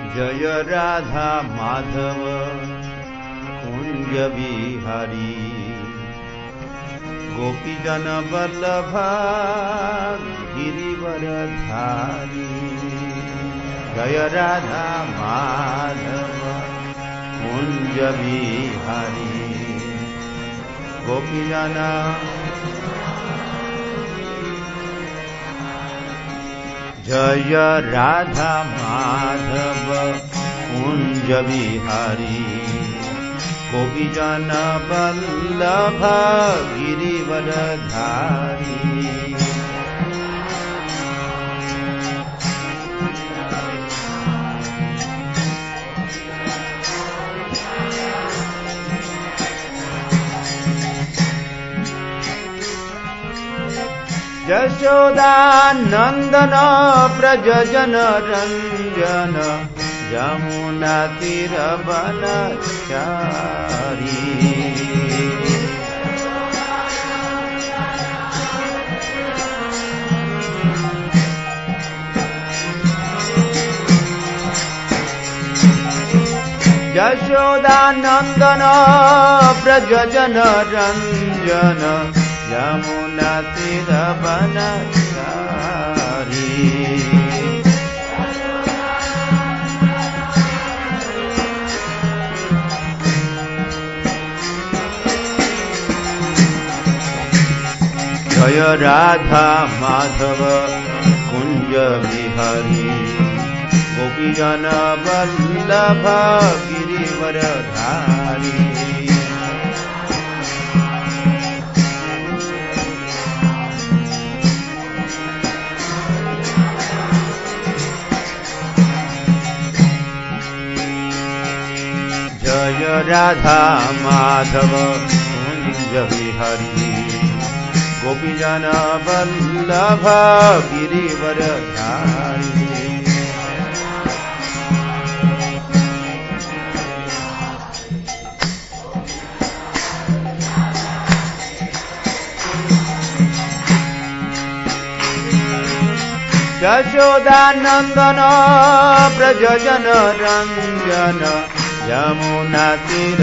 जय राधा माधव कुंज बिहारी गोपीजन वल्लभ गिरिवरधारी। जय राधा माधव कुंज बिहारी गोपीजन जय राधा माधव कुंज बिहारी गोपीजन वल्लभ गिरिवरधारी। यशोदा नंदन व्रज जन रंजन यमुना तीर वनचारी। यशोदा नंदन व्रज जन रंजन यमुना तीर वनचारी। जय राधा माधव कुंज बिहारी गोपीजन वल्लभ गिरिवरधारी। जय राधा माधव कुंज बिहारी गोपीजन वल्लभ गिरिवरधारी। यशोदा नंदन व्रज जन रंजन यमुना तीर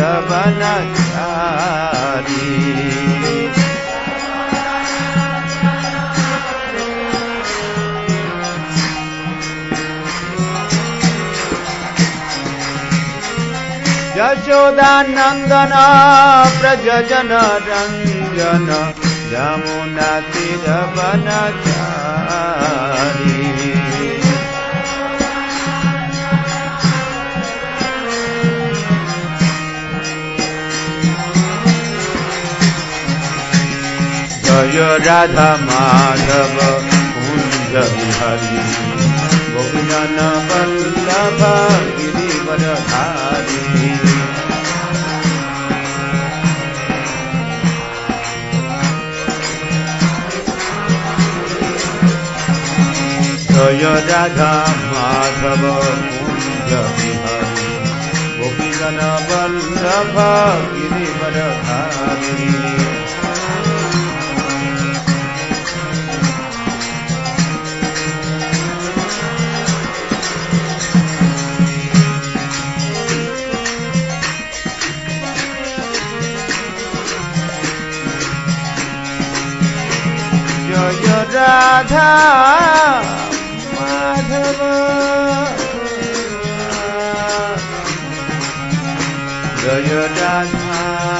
वनचारी। यशोदा नंदन व्रज जन रंजन यमुना तीर वनचारी। जय राधा माधव कुंज बिहारी गोपीजन वल्लभ गिरिवरधारी। जय राधा माधव कुंज बिहारी गोपीजन वल्लभ गिरिवरधारी। जय राधा माधव जय राधा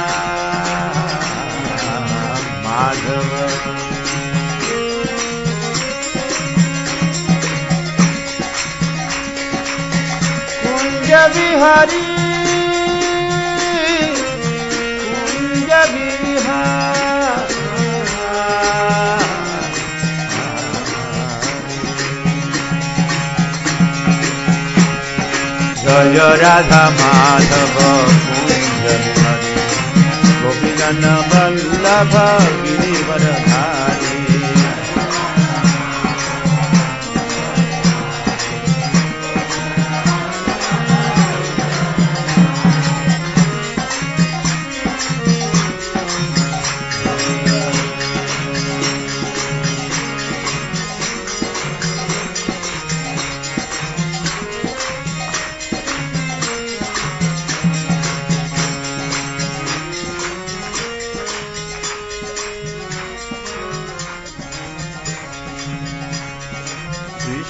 माधव कुंज बिहारी कुंज बिहारी। जय Radha Madhav Kunj Bihari गोपीजन Vallabh Girivardhari.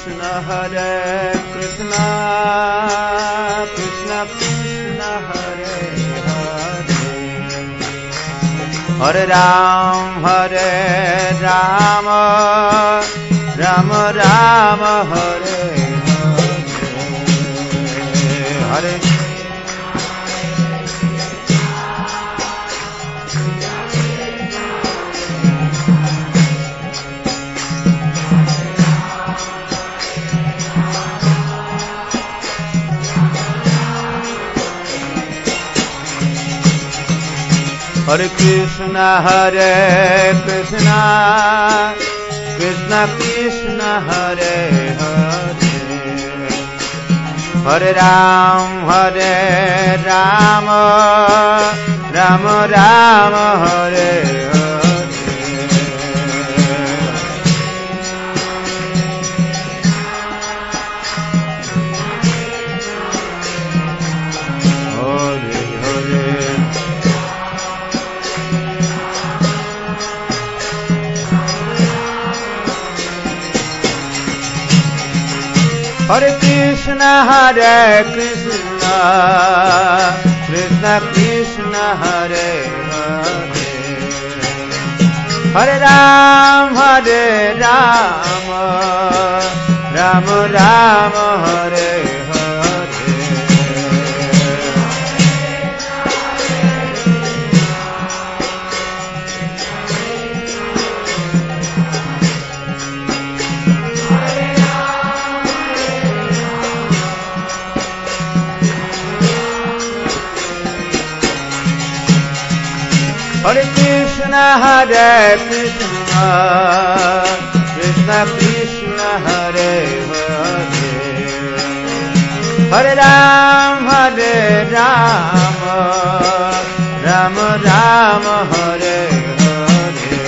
Krishna Hare Krishna Krishna Krishna Hare Hare Hare Ram Hare Rama Rama Rama Hare Hare Hare Hare Krishna Hare Krishna Krishna Krishna Hare Hare Hare Ram Hare Rama Rama Rama Hare Hare Hare Krishna Hare Krishna Krishna Krishna Hare Hare Hare Ram Hare Rama Rama Rama Hare Hare Hare Krishna Hare Krishna Krishna Krishna Hare Hare Hare Ram Hare Rama Rama Rama Hare Hare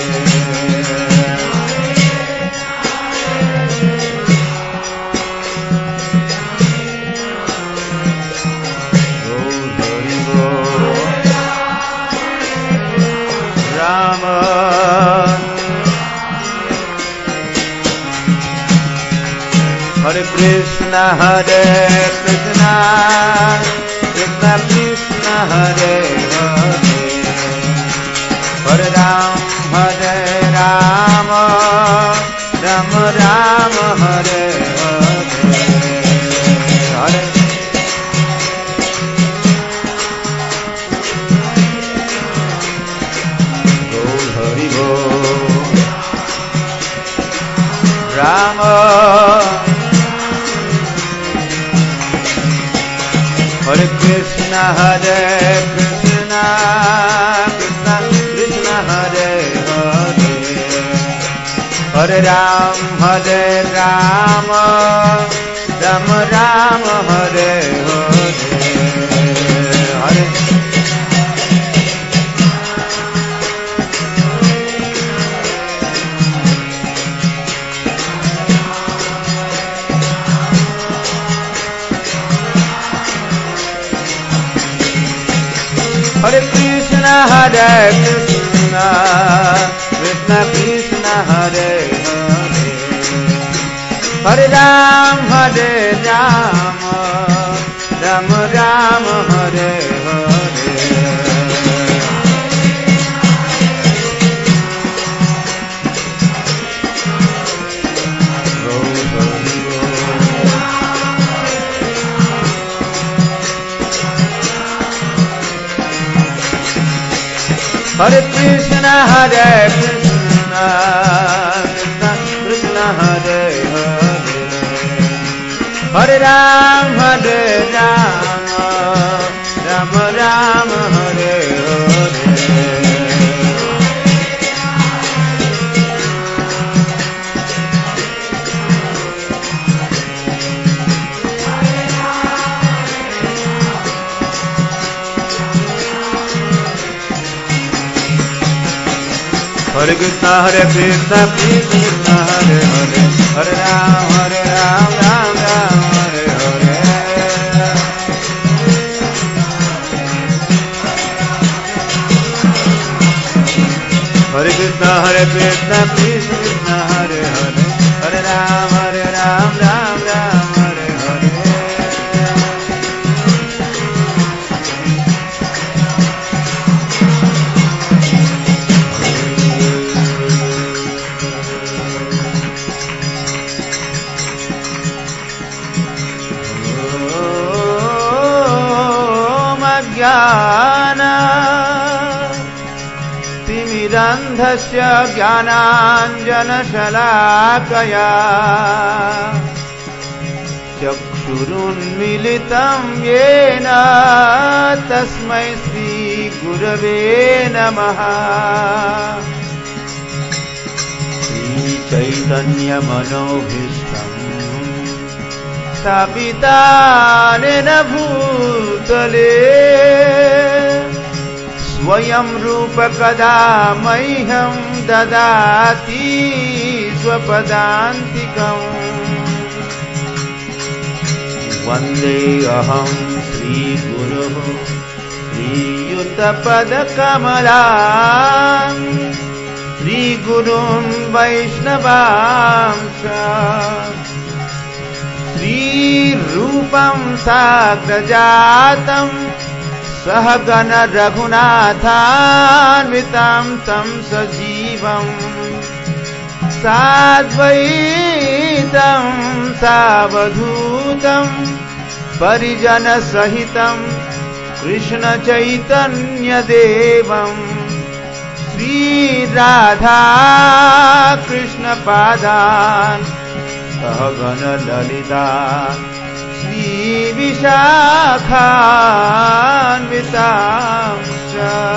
Hare Krishna Hare Krishna Krishna Krishna Hare Hare Hare Ram Hare Rama Rama Rama Hare Hare Hare Hari Bol Rama Hare Krishna Hare Krishna Krishna Krishna Hare Hare Hare Ram Hare Rama Rama Rama Hare Hare Hare Hare Krishna Hare Krishna Krishna Krishna Hare Hare Hare Ram Hare Rama Rama Rama Hare Hare Hare Krishna Hare Krishna Krishna Krishna Hare Hare Hare Ram Hare Rama Rama Rama Hare Hare Hare Krishna Hare Krishna Krishna Hare Hare Hare Ram Ram Ram Hare Hare Hare Krishna Hare Krishna Krishna Hare Hare Hare Ram Ram ज्ञान तिमिरन्धस्य ज्ञानाञ्जनशलाकया चक्षुरुन्मीलितं येन तस्मै श्रीगुरवे नमः। श्रीचैतन्यमनोभीष्टं स्थापितानेन भूतले स्वयं रूप कदा मह्यं ददाति स्वपदान्तिकम्। वन्देऽहं श्रीगुरुः श्रीयुतपदकमलां श्रीगुरुं वैष्णवांश्च श्रीरूपं साग्रजातं सहगण रघुनाथान्वितं तं सजीवम् साद्वैतं सावधूतं परिजन सहितं कृष्ण चैतन्य देवं श्रीराधा कृष्ण पादान् सहगण ललिता श्री विशाखान्वितांश्च।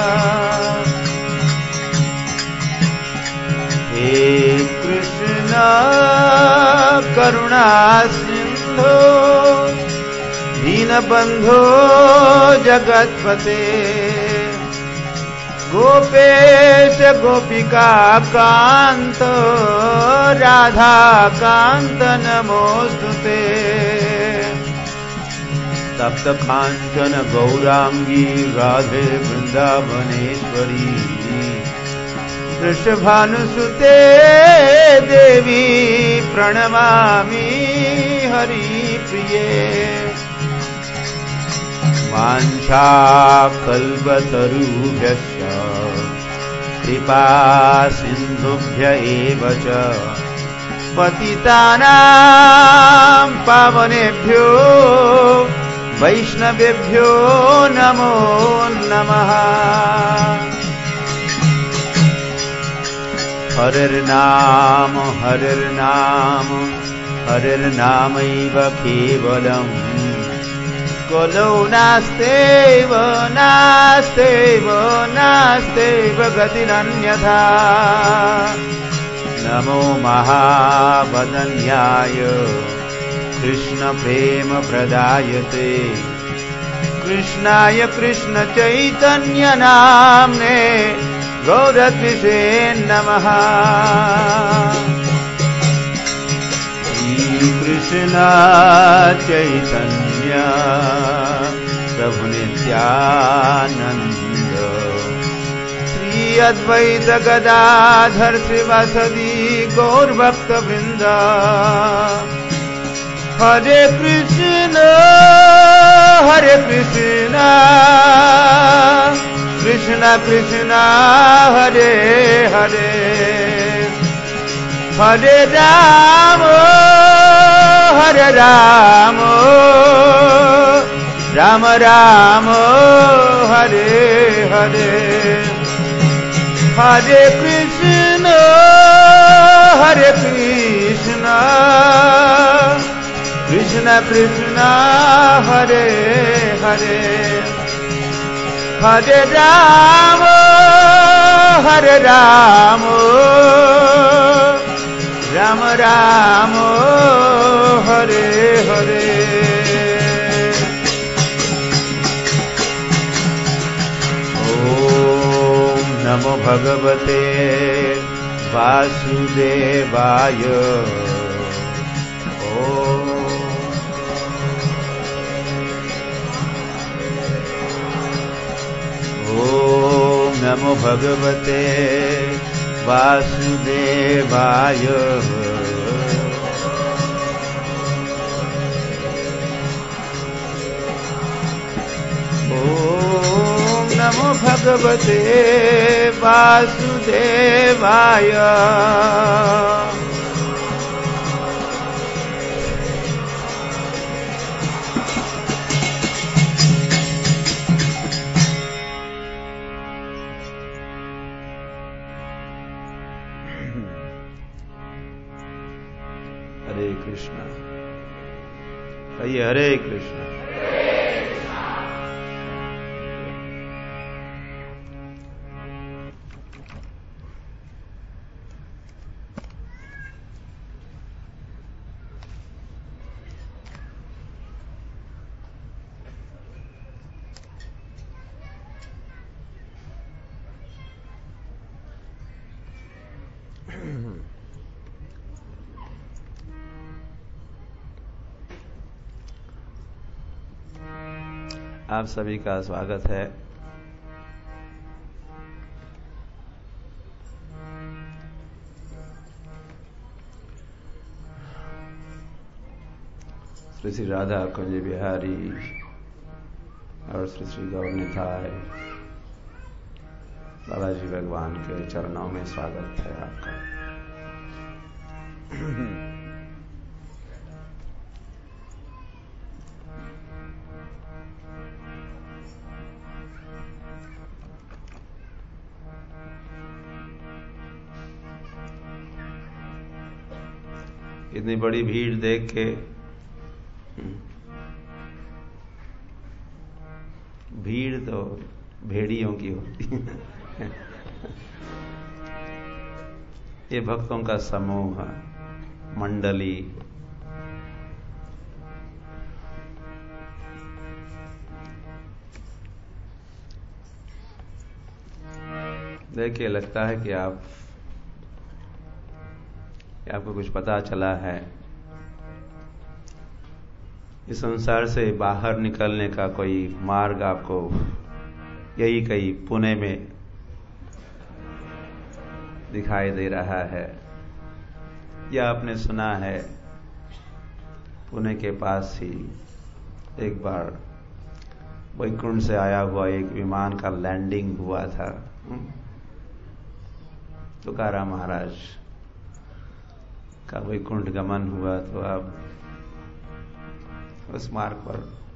हे कृष्ण करुणा सिंधो दीनबंधो जगत्पते गोपेश गोपिका कांत राधा कांत नमोस्तुते। तप्त कांचन गौरांगी राधे वृंदावनेश्वरी वृषभानुसुते देवी प्रणमामि हरिप्रिये। वाञ्छाकल्पतरुभ्यश्च कृपा सिन्धुभ्य एव च पतितानां पावनेभ्यो वैष्णवेभ्यो नमो नमः। हरिर्नाम हरिर्नामैव केवलम् कलौ नास्त्यैव गतिरन्यथा। नमो महावदन्याय कृष्ण प्रेम प्रदायते कृष्णाय कृष्ण चैतन्य नाम्ने गौरद्विषे नमः। श्रीकृष्ण चैतन्य प्रभु नित्यानंद श्री अद्वैत गदाधर श्रीवासदि गौरभक्तवृंद। हरे कृष्ण कृष्ण कृष्ण हरे हरे हरे राम राम राम हरे हरे हरे कृष्ण कृष्ण कृष्ण हरे हरे हरे राम राम राम हरे हरे। ओम नमो भगवते वासुदेवाय। ओम नमो भगवते वासुदेवाय। ओम नमो भगवते वासुदेवाय। हरे कृष्णा। कहिए हरे कृष्णा। आप सभी का स्वागत है। श्री श्री राधा कुंज बिहारी और श्री श्री गौरनिताय बालाजी भगवान के चरणों में स्वागत है आपका। इतनी बड़ी भीड़ देख के भीड़ तो भेड़ियों की होती है। ये भक्तों का समूह है, मंडली। देखिए लगता है कि आपको कुछ पता चला है। इस संसार से बाहर निकलने का कोई मार्ग आपको यही कहीं पुणे में दिखाई दे रहा है, या आपने सुना है पुणे के पास ही एक बार वैकुंठ से आया हुआ एक विमान का लैंडिंग हुआ था। तुकाराम महाराज का वैकुंठ गमन हुआ। तो आप उस मार्ग पर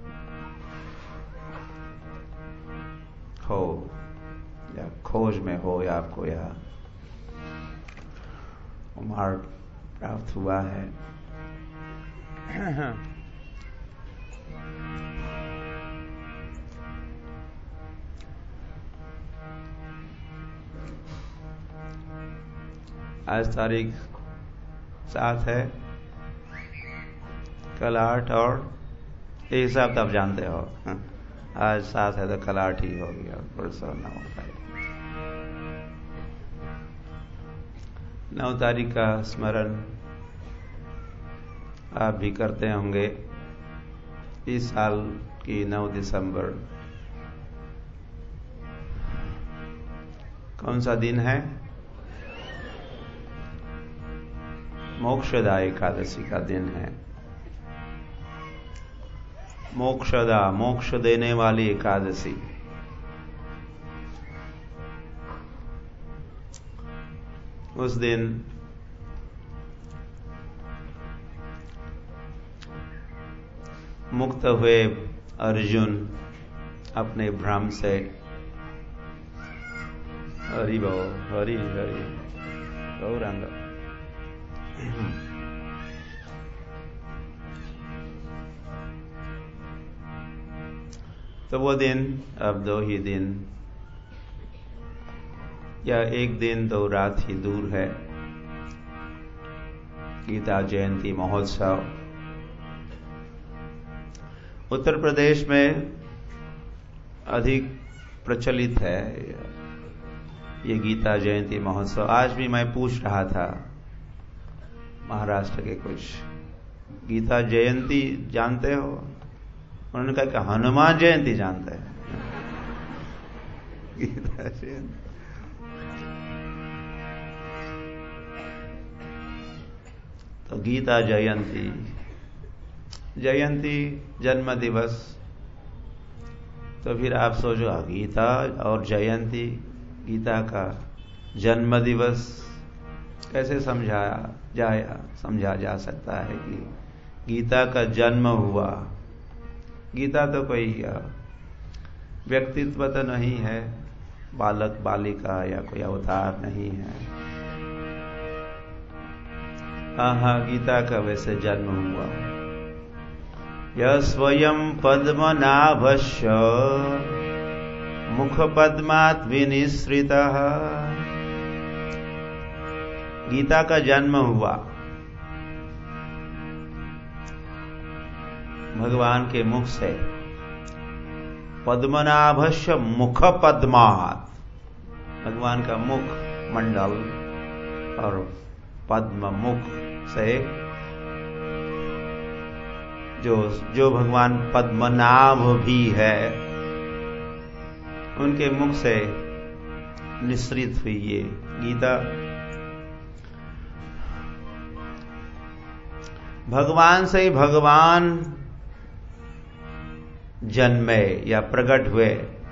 हो या खोज में हो, या आपको यह मार्ग प्राप्त हुआ है। आज तारीख 7 है, कल 8, और ये हिसाब तो आप जानते हो। आज 7 है तो कल 8 ही हो गया, परसों 9 होगा। 9 तारीख का स्मरण आप भी करते होंगे। इस साल की 9 दिसंबर कौन सा दिन है? मोक्षदा एकादशी का दिन है। मोक्षदा, मोक्ष देने वाली एकादशी। उस दिन मुक्त हुए अर्जुन अपने भ्रम से, हरि बोल, हरि हरि गौरांग, तो वो दिन अब 2 ही दिन या 1 दिन 2 रात ही दूर है। गीता जयंती महोत्सव उत्तर प्रदेश में अधिक प्रचलित है ये गीता जयंती महोत्सव। आज भी मैं पूछ रहा था महाराष्ट्र के कुछ, गीता जयंती जानते हो? उन्होंने कहा कि हनुमान जयंती जानते हैं। गीता जयंती तो गीता जयंती, जयंती जन्म दिवस। तो फिर आप सोचो, गीता और जयंती, गीता का जन्म दिवस कैसे समझा जा सकता है कि गीता का जन्म हुआ। गीता तो कोई व्यक्तित्व तो नहीं है, बालक बालिका या कोई अवतार नहीं है। हाँ, गीता का वैसे जन्म हुआ। यह स्वयं पद्मनाभस्य मुख पद्मात् विनिसृतः। गीता का जन्म हुआ भगवान के मुख से। पद्मनाभस्य मुख पद्मात्, भगवान का मुख मंडल और पद्म मुख से, जो भगवान पद्मनाभ भी है उनके मुख से निसृत हुई ये गीता। भगवान से ही भगवान जन्मे या प्रकट हुए।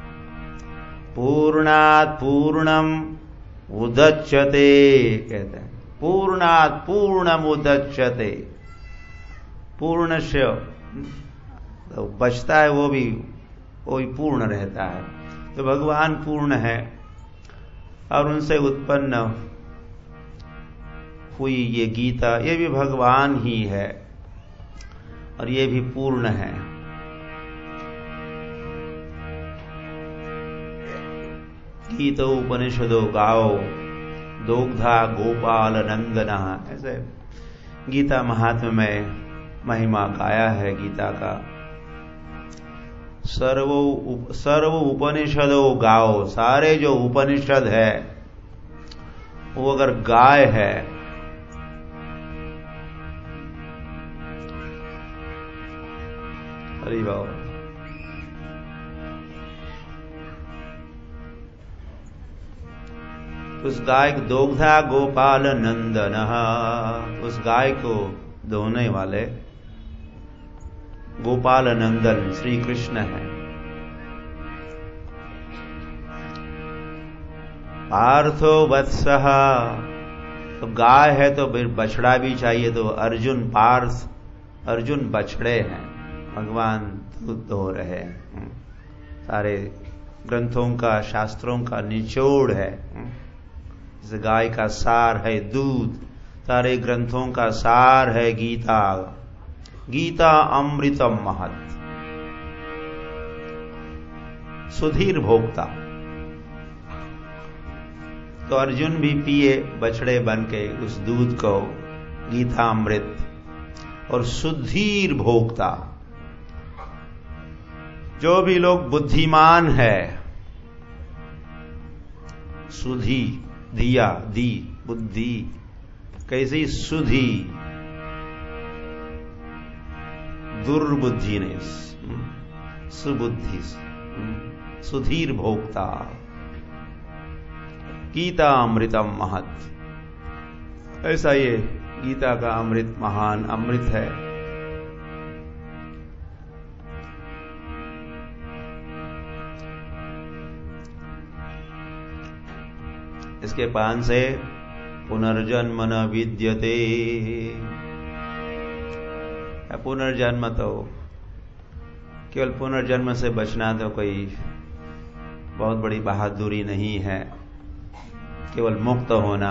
पूर्णात् पूर्णम उदच्यते कहते हैं। पूर्णात् पूर्णम उदच्यते, पूर्ण से तो बचता है, वो भी पूर्ण रहता है। तो भगवान पूर्ण है और उनसे उत्पन्न हुई ये गीता, ये भी भगवान ही है और ये भी पूर्ण है। गीतो उपनिषदो गाओ दोग्धा गोपाल नंदना, ऐसे गीता महात्म्य में महिमा गाया है गीता का। सर्व उपनिषदो गाओ, सारे जो उपनिषद है वो अगर गाय है हरि बाबा, उस गाय को दोग्धा गोपाल नंदन, उस गाय को दोहने वाले गोपाल नंदन श्री कृष्ण है। पार्थो वत्सः, तो गाय है तो फिर बछड़ा भी चाहिए, तो अर्जुन पार्थ, अर्जुन बछड़े हैं, भगवान दूध हो रहे हैं। सारे ग्रंथों का, शास्त्रों का निचोड़ है। इस गाय का सार है दूध, सारे ग्रंथों का सार है गीता। गीता अमृतम महत्, सुधीर भोक्ता। तो अर्जुन भी पिए बछड़े बन के उस दूध को, गीता अमृत, और सुधीर भोक्ता। जो भी लोग बुद्धिमान है, सुधी दिया दी बुद्धि, कैसी सुधी, दुर्बुद्धि ने सुबुद्धि, सुधीर भोक्ता। गीता अमृतम महत्, ऐसा ये गीता का अमृत महान अमृत है। इसके पान से पुनर्जन्म न विद्यते, पुनर्जन्म तो केवल पुनर्जन्म से बचना तो कोई बहुत बड़ी बहादुरी नहीं है, केवल मुक्त होना।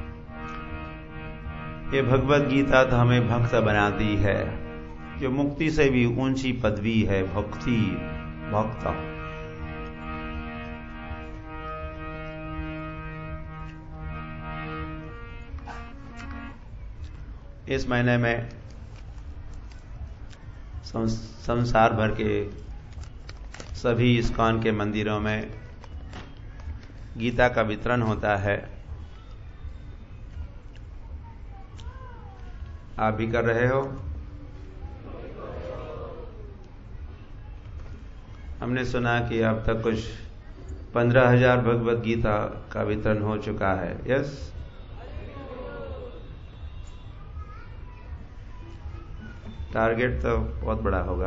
ये भगवत गीता तो हमें भक्त बनाती है, जो मुक्ति से भी ऊंची पदवी है, भक्ति, भक्त। इस महीने में संसार भर के सभी इस्कॉन के मंदिरों में गीता का वितरण होता है। आप भी कर रहे हो? हमने सुना कि अब तक कुछ 15,000 भगवत गीता का वितरण हो चुका है। यस, टारगेट तो बहुत बड़ा होगा।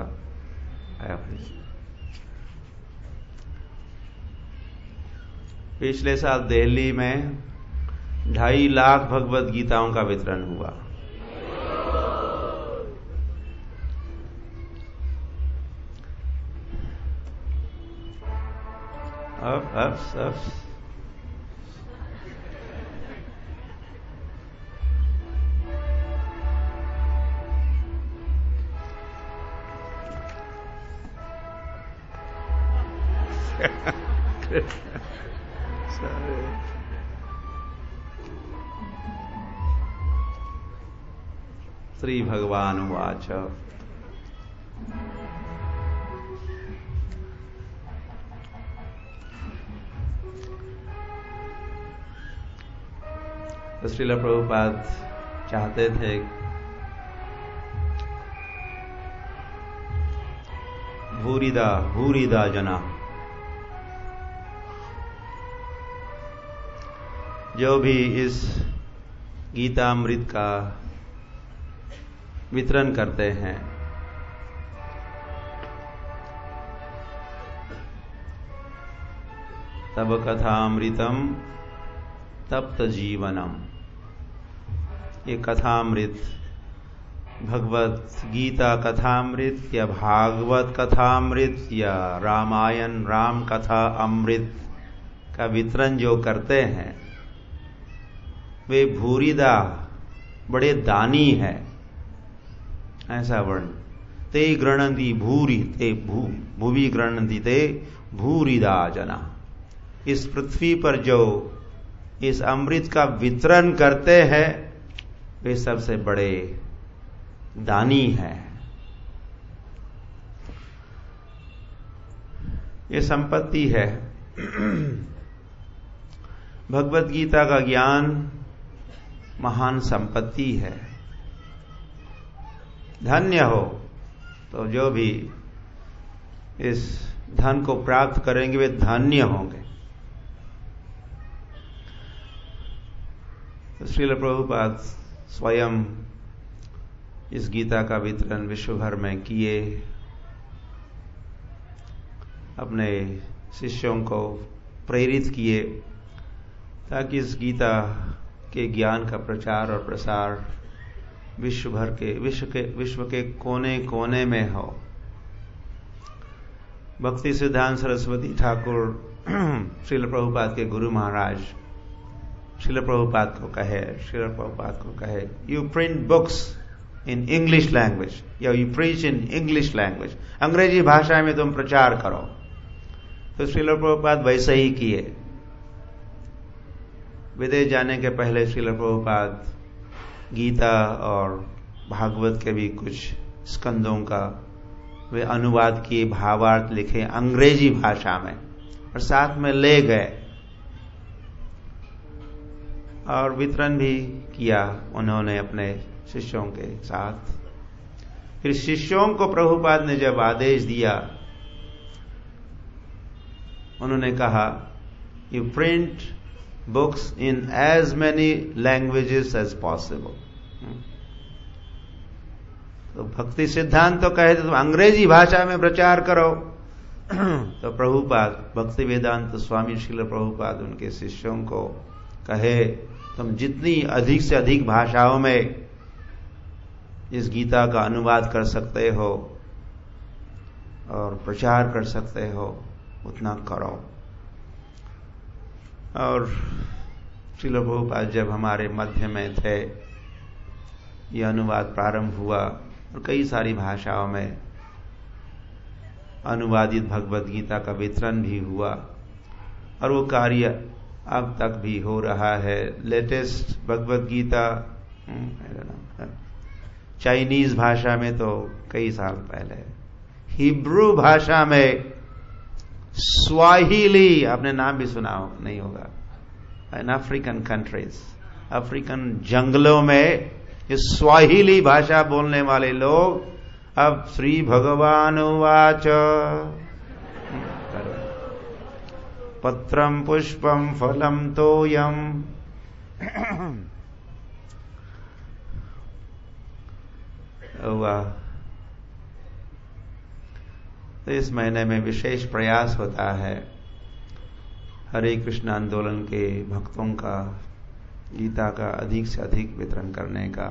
पिछले साल दिल्ली में 2.5 लाख भगवत गीताओं का वितरण हुआ। अब श्री भगवान उवाच तो श्रील प्रभुपाद चाहते थे भूरिदा जना, जो भी इस गीतामृत का वितरण करते हैं, तब कथामृतम तप्त जीवनम। ये कथामृत, भगवत गीता कथामृत या भागवत कथामृत या रामायण राम कथा अमृत का वितरण जो करते हैं, वे भूरिदा, बड़े दानी है, ऐसा वर्ण। ते गृणन्ति भूरि ते भूवि गृणन्ति ते भूरिदा जना। इस पृथ्वी पर जो इस अमृत का वितरण करते हैं, वे सबसे बड़े दानी है। ये संपत्ति है। भगवत गीता का ज्ञान महान संपत्ति है। धन्य हो तो जो भी इस धन को प्राप्त करेंगे वे धन्य होंगे। तो श्रील प्रभुपाद स्वयं इस गीता का वितरण विश्व भर में किए, अपने शिष्यों को प्रेरित किए ताकि इस गीता के ज्ञान का प्रचार और प्रसार विश्व के कोने कोने में हो। भक्ति सिद्धांत सरस्वती ठाकुर श्रील प्रभुपाद के गुरु महाराज श्रील प्रभुपाद को कहे, you print books in English language या you preach in English language, अंग्रेजी भाषा में तुम प्रचार करो। तो श्रील प्रभुपाद वैसे ही किए। विदेश जाने के पहले श्रील प्रभुपाद गीता और भागवत के भी कुछ स्कंदों का वे अनुवाद किए, भावार्थ लिखे अंग्रेजी भाषा में और साथ में ले गए और वितरण भी किया उन्होंने अपने शिष्यों के साथ। फिर शिष्यों को प्रभुपाद ने जब आदेश दिया, उन्होंने कहा, you print books in as many languages as possible. तो भक्ति सिद्धांत तो कहे तुम अंग्रेजी भाषा में प्रचार करो। तो प्रभुपाद भक्ति वेदांत स्वामी श्रील प्रभुपाद उनके शिष्यों को कहे, तुम जितनी अधिक से अधिक भाषाओं में इस गीता का अनुवाद कर सकते हो और प्रचार कर सकते हो उतना करो। और श्रील प्रभुपाद जब हमारे मध्य में थे, यह अनुवाद प्रारंभ हुआ और कई सारी भाषाओं में अनुवादित भगवत गीता का वितरण भी हुआ और वो कार्य अब तक भी हो रहा है। लेटेस्ट भगवत गीता चाइनीज भाषा में तो कई साल पहले, हिब्रू भाषा में स्वाहिली, आपने नाम भी सुना नहीं होगा, इन अफ्रीकन कंट्रीज, अफ्रीकन जंगलों में ये स्वाहिली भाषा बोलने वाले लोग अब श्री भगवान उवाच पत्रम पुष्पम फलम तोयम। हुआ तो इस महीने में विशेष प्रयास होता है हरे कृष्ण आंदोलन के भक्तों का गीता का अधिक से अधिक वितरण करने का।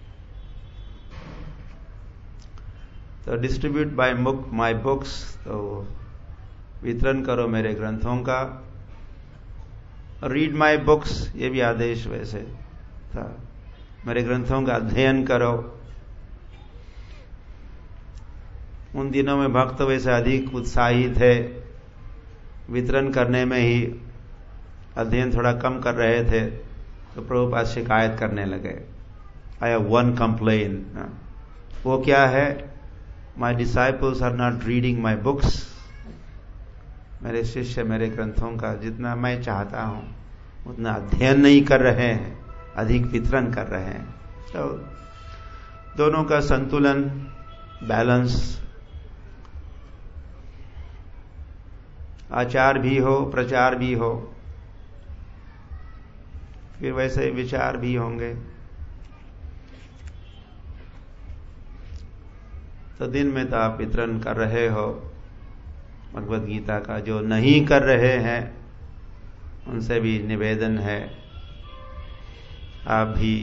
तो डिस्ट्रीब्यूट बाय माय बुक्स, तो वितरण करो मेरे ग्रंथों का। रीड माय बुक्स, ये भी आदेश वैसे था, मेरे ग्रंथों का अध्ययन करो। उन दिनों में भक्त वैसे अधिक उत्साही थे, वितरण करने में ही अध्ययन थोड़ा कम कर रहे थे तो प्रभुपाद शिकायत करने लगे। आई हैव वन कंप्लेन, वो क्या है? My disciples are not reading my books. मेरे शिष्य मेरे ग्रंथों का जितना मैं चाहता हूं उतना अध्ययन नहीं कर रहे हैं, अधिक वितरण कर रहे हैं। तो दोनों का संतुलन, बैलेंस, आचार भी हो, प्रचार भी हो, फिर वैसे विचार भी होंगे। तो दिन में तो आप वितरण कर रहे हो भगवद गीता का। जो नहीं कर रहे हैं उनसे भी निवेदन है, आप भी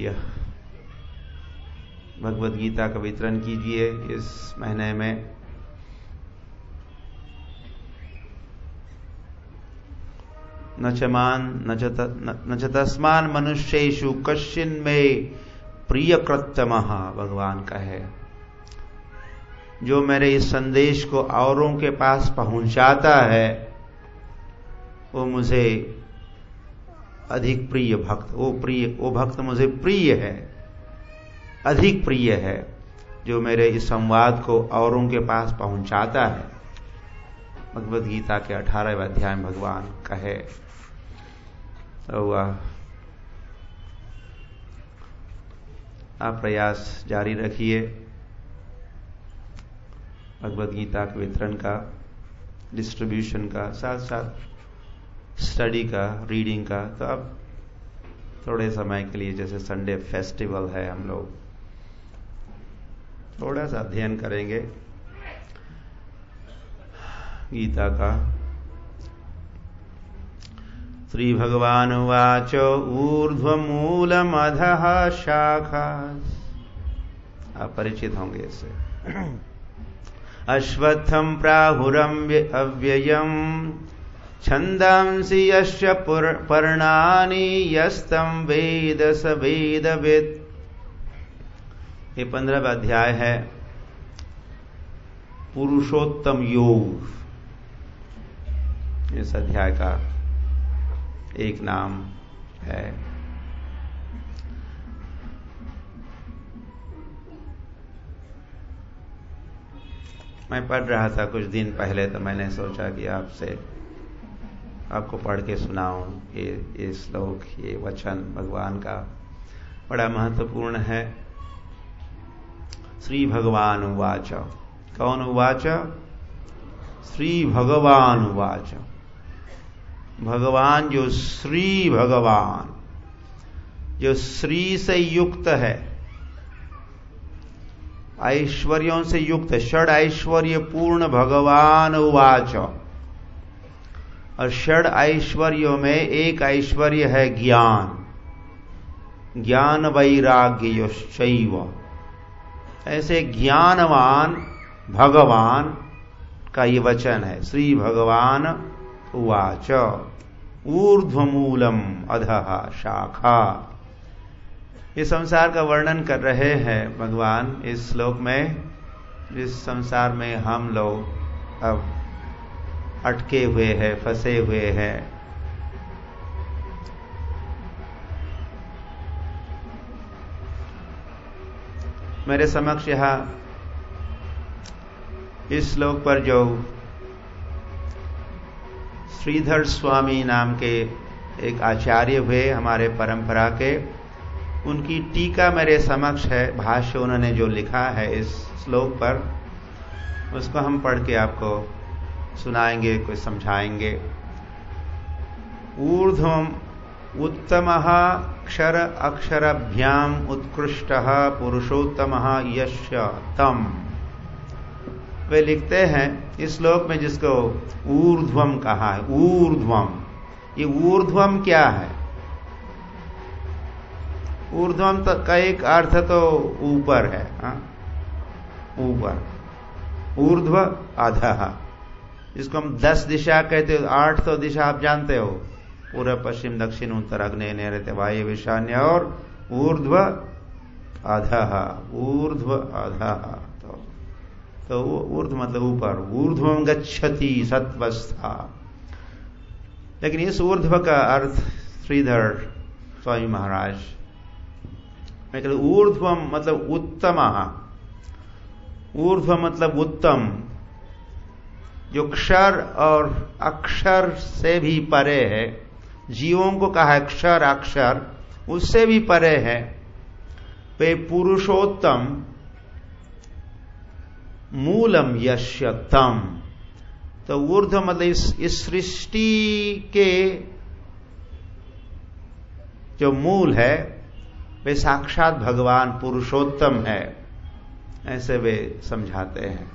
भगवद गीता का वितरण कीजिए इस महीने में। न च तस्मान मनुष्येषु कश्चिन में प्रिय कृत्यमः, भगवान कहे। जो मेरे इस संदेश को औरों के पास पहुंचाता है वो मुझे अधिक प्रिय भक्त, वो भक्त मुझे प्रिय है, अधिक प्रिय है, जो मेरे इस संवाद को औरों के पास पहुंचाता है। भगवद गीता के 18वें अध्याय में भगवान कहे। तो आप प्रयास जारी रखिए भगवद गीता के वितरण का, डिस्ट्रीब्यूशन का, साथ साथ स्टडी का, रीडिंग का। तो अब थोड़े समय के लिए, जैसे संडे फेस्टिवल है, हम लोग थोड़ा सा अध्ययन करेंगे गीता का। श्री भगवान उवाच ऊर्ध्वमूलमधः शाखा। आप परिचित होंगे इससे। अश्वत्थं प्राहुरव्ययम् छन्दांसि यस्य पर्णानि यस्तं वेद स वेदवित्। ये 15वां अध्याय है, पुरुषोत्तम योग इस अध्याय का एक नाम है। मैं पढ़ रहा था कुछ दिन पहले, तो मैंने सोचा कि आपको पढ़ के सुनाऊं। ये श्लोक, ये वचन भगवान का बड़ा महत्वपूर्ण है। श्री भगवान उवाच। कौन उवाच? श्री भगवान उवाच। भगवान जो श्री भगवान, जो श्री से युक्त है, ऐश्वर्यों से युक्त, षड ऐश्वर्य पूर्ण भगवान उवाच। और षड ऐश्वर्यों में एक ऐश्वर्य है ज्ञान, ज्ञान वैराग्यश्चैव। ऐसे ज्ञानवान भगवान का ये वचन है। श्री भगवान उवाच ऊर्ध्वमूलम अधः शाखा। इस संसार का वर्णन कर रहे हैं भगवान इस श्लोक में। इस संसार में हम लोग अब अटके हुए हैं, फंसे हुए हैं। मेरे समक्ष यहां इस श्लोक पर जो श्रीधर स्वामी नाम के एक आचार्य हुए हमारे परंपरा के, उनकी टीका मेरे समक्ष है। भाष्य उन्होंने जो लिखा है इस श्लोक पर, उसको हम पढ़ के आपको सुनाएंगे, कुछ समझाएंगे। ऊर्ध्वम उत्तमः क्षर अक्षरभ्याम उत्कृष्टः पुरुषोत्तमः यस्य तम। वे लिखते हैं इस श्लोक में, जिसको ऊर्ध्वम कहा है, ऊर्ध्वम। ये ऊर्ध्वम क्या है? ऊर्ध्वम का एक अर्थ तो ऊपर है, ऊपर। ऊर्ध्व अधः, जिसको हम 10 दिशा कहते हो। 8 तो दिशा आप जानते हो, पूर्व पश्चिम दक्षिण उत्तर अग्नि नैऋत्य वायव्य ईशान्य, और ऊर्ध्व अधः, ऊर्ध्व अधः। तो ऊर्ध्व मतलब ऊपर। ऊर्ध्वं गच्छति सत्वस्था, लेकिन इस ऊर्ध्व का अर्थ श्रीधर स्वामी महाराज ऊर्ध्व मतलब उत्तम, ऊर्ध्व मतलब उत्तम, जो क्षर और अक्षर से भी परे है, जीवों को कहा क्षर अक्षर, उससे भी परे है, वे पुरुषोत्तम मूलम यस्य तम। तो ऊर्ध्व मतलब इस सृष्टि के जो मूल है वे साक्षात भगवान पुरुषोत्तम है, ऐसे वे समझाते हैं।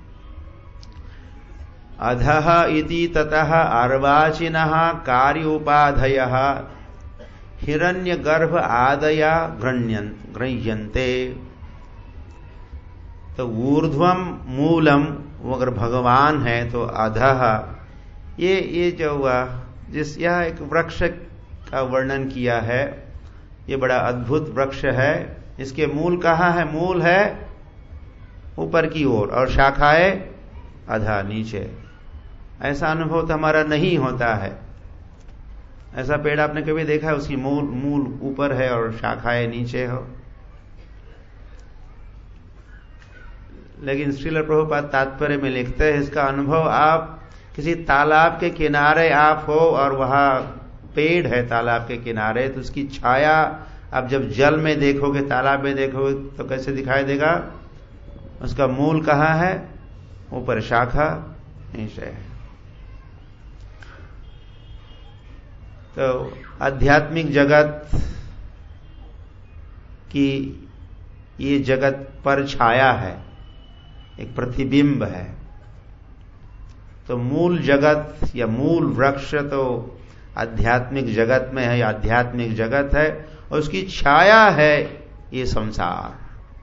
अधः इति ततः अर्वाचिनः कार्योपाधयः हिरण्यगर्भ आदया गृह्यन्ते। तो ऊर्ध्वम मूलम अगर भगवान है तो अधः, ये जो हुआ जिस यह एक वृक्ष का वर्णन किया है, ये बड़ा अद्भुत वृक्ष है। इसके मूल कहाँ है? मूल है ऊपर की ओर और शाखाएं अधा नीचे। ऐसा अनुभव तो हमारा नहीं होता है। ऐसा पेड़ आपने कभी देखा है उसकी मूल ऊपर है और शाखाएं नीचे हो? लेकिन श्रील प्रभुपाद तात्पर्य में लिखते हैं इसका अनुभव आप किसी तालाब के किनारे आप हो और वहां पेड़ है तालाब के किनारे, तो उसकी छाया आप जब जल में देखोगे, तालाब में देखोगे तो कैसे दिखाई देगा? उसका मूल कहाँ है? ऊपर शाखा नीचे है। तो आध्यात्मिक जगत की ये जगत पर छाया है, एक प्रतिबिंब है। तो मूल जगत या मूल वृक्ष तो आध्यात्मिक जगत में है, आध्यात्मिक जगत है और उसकी छाया है ये संसार।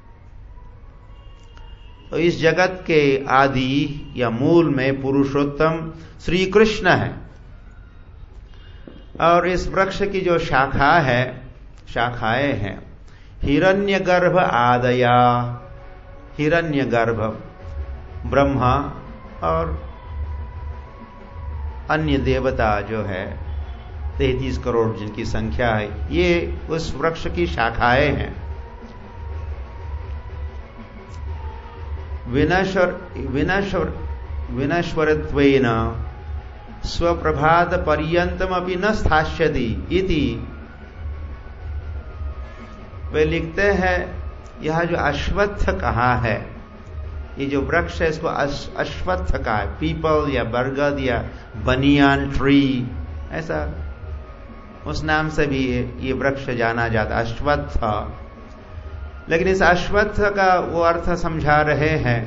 तो इस जगत के आदि या मूल में पुरुषोत्तम श्री कृष्ण है और इस वृक्ष की जो शाखाएं हैं हिरण्यगर्भ आदया, हिरण्यगर्भ ब्रह्मा और अन्य देवता जो है 33 करोड़ जिनकी संख्या है, ये उस वृक्ष की शाखाएं हैं। विनश्वरत्वेन स्वप्रभात पर्यंतम अपि न स्थास्यति इति। वे लिखते हैं यह जो अश्वत्थ कहा है, ये जो वृक्ष है इसको अश्वत्थ कहा है, पीपल या बरगद या बनियान ट्री, ऐसा उस नाम से भी ये वृक्ष जाना जाता अश्वत्थ। लेकिन इस अश्वत्थ का वो अर्थ समझा रहे हैं,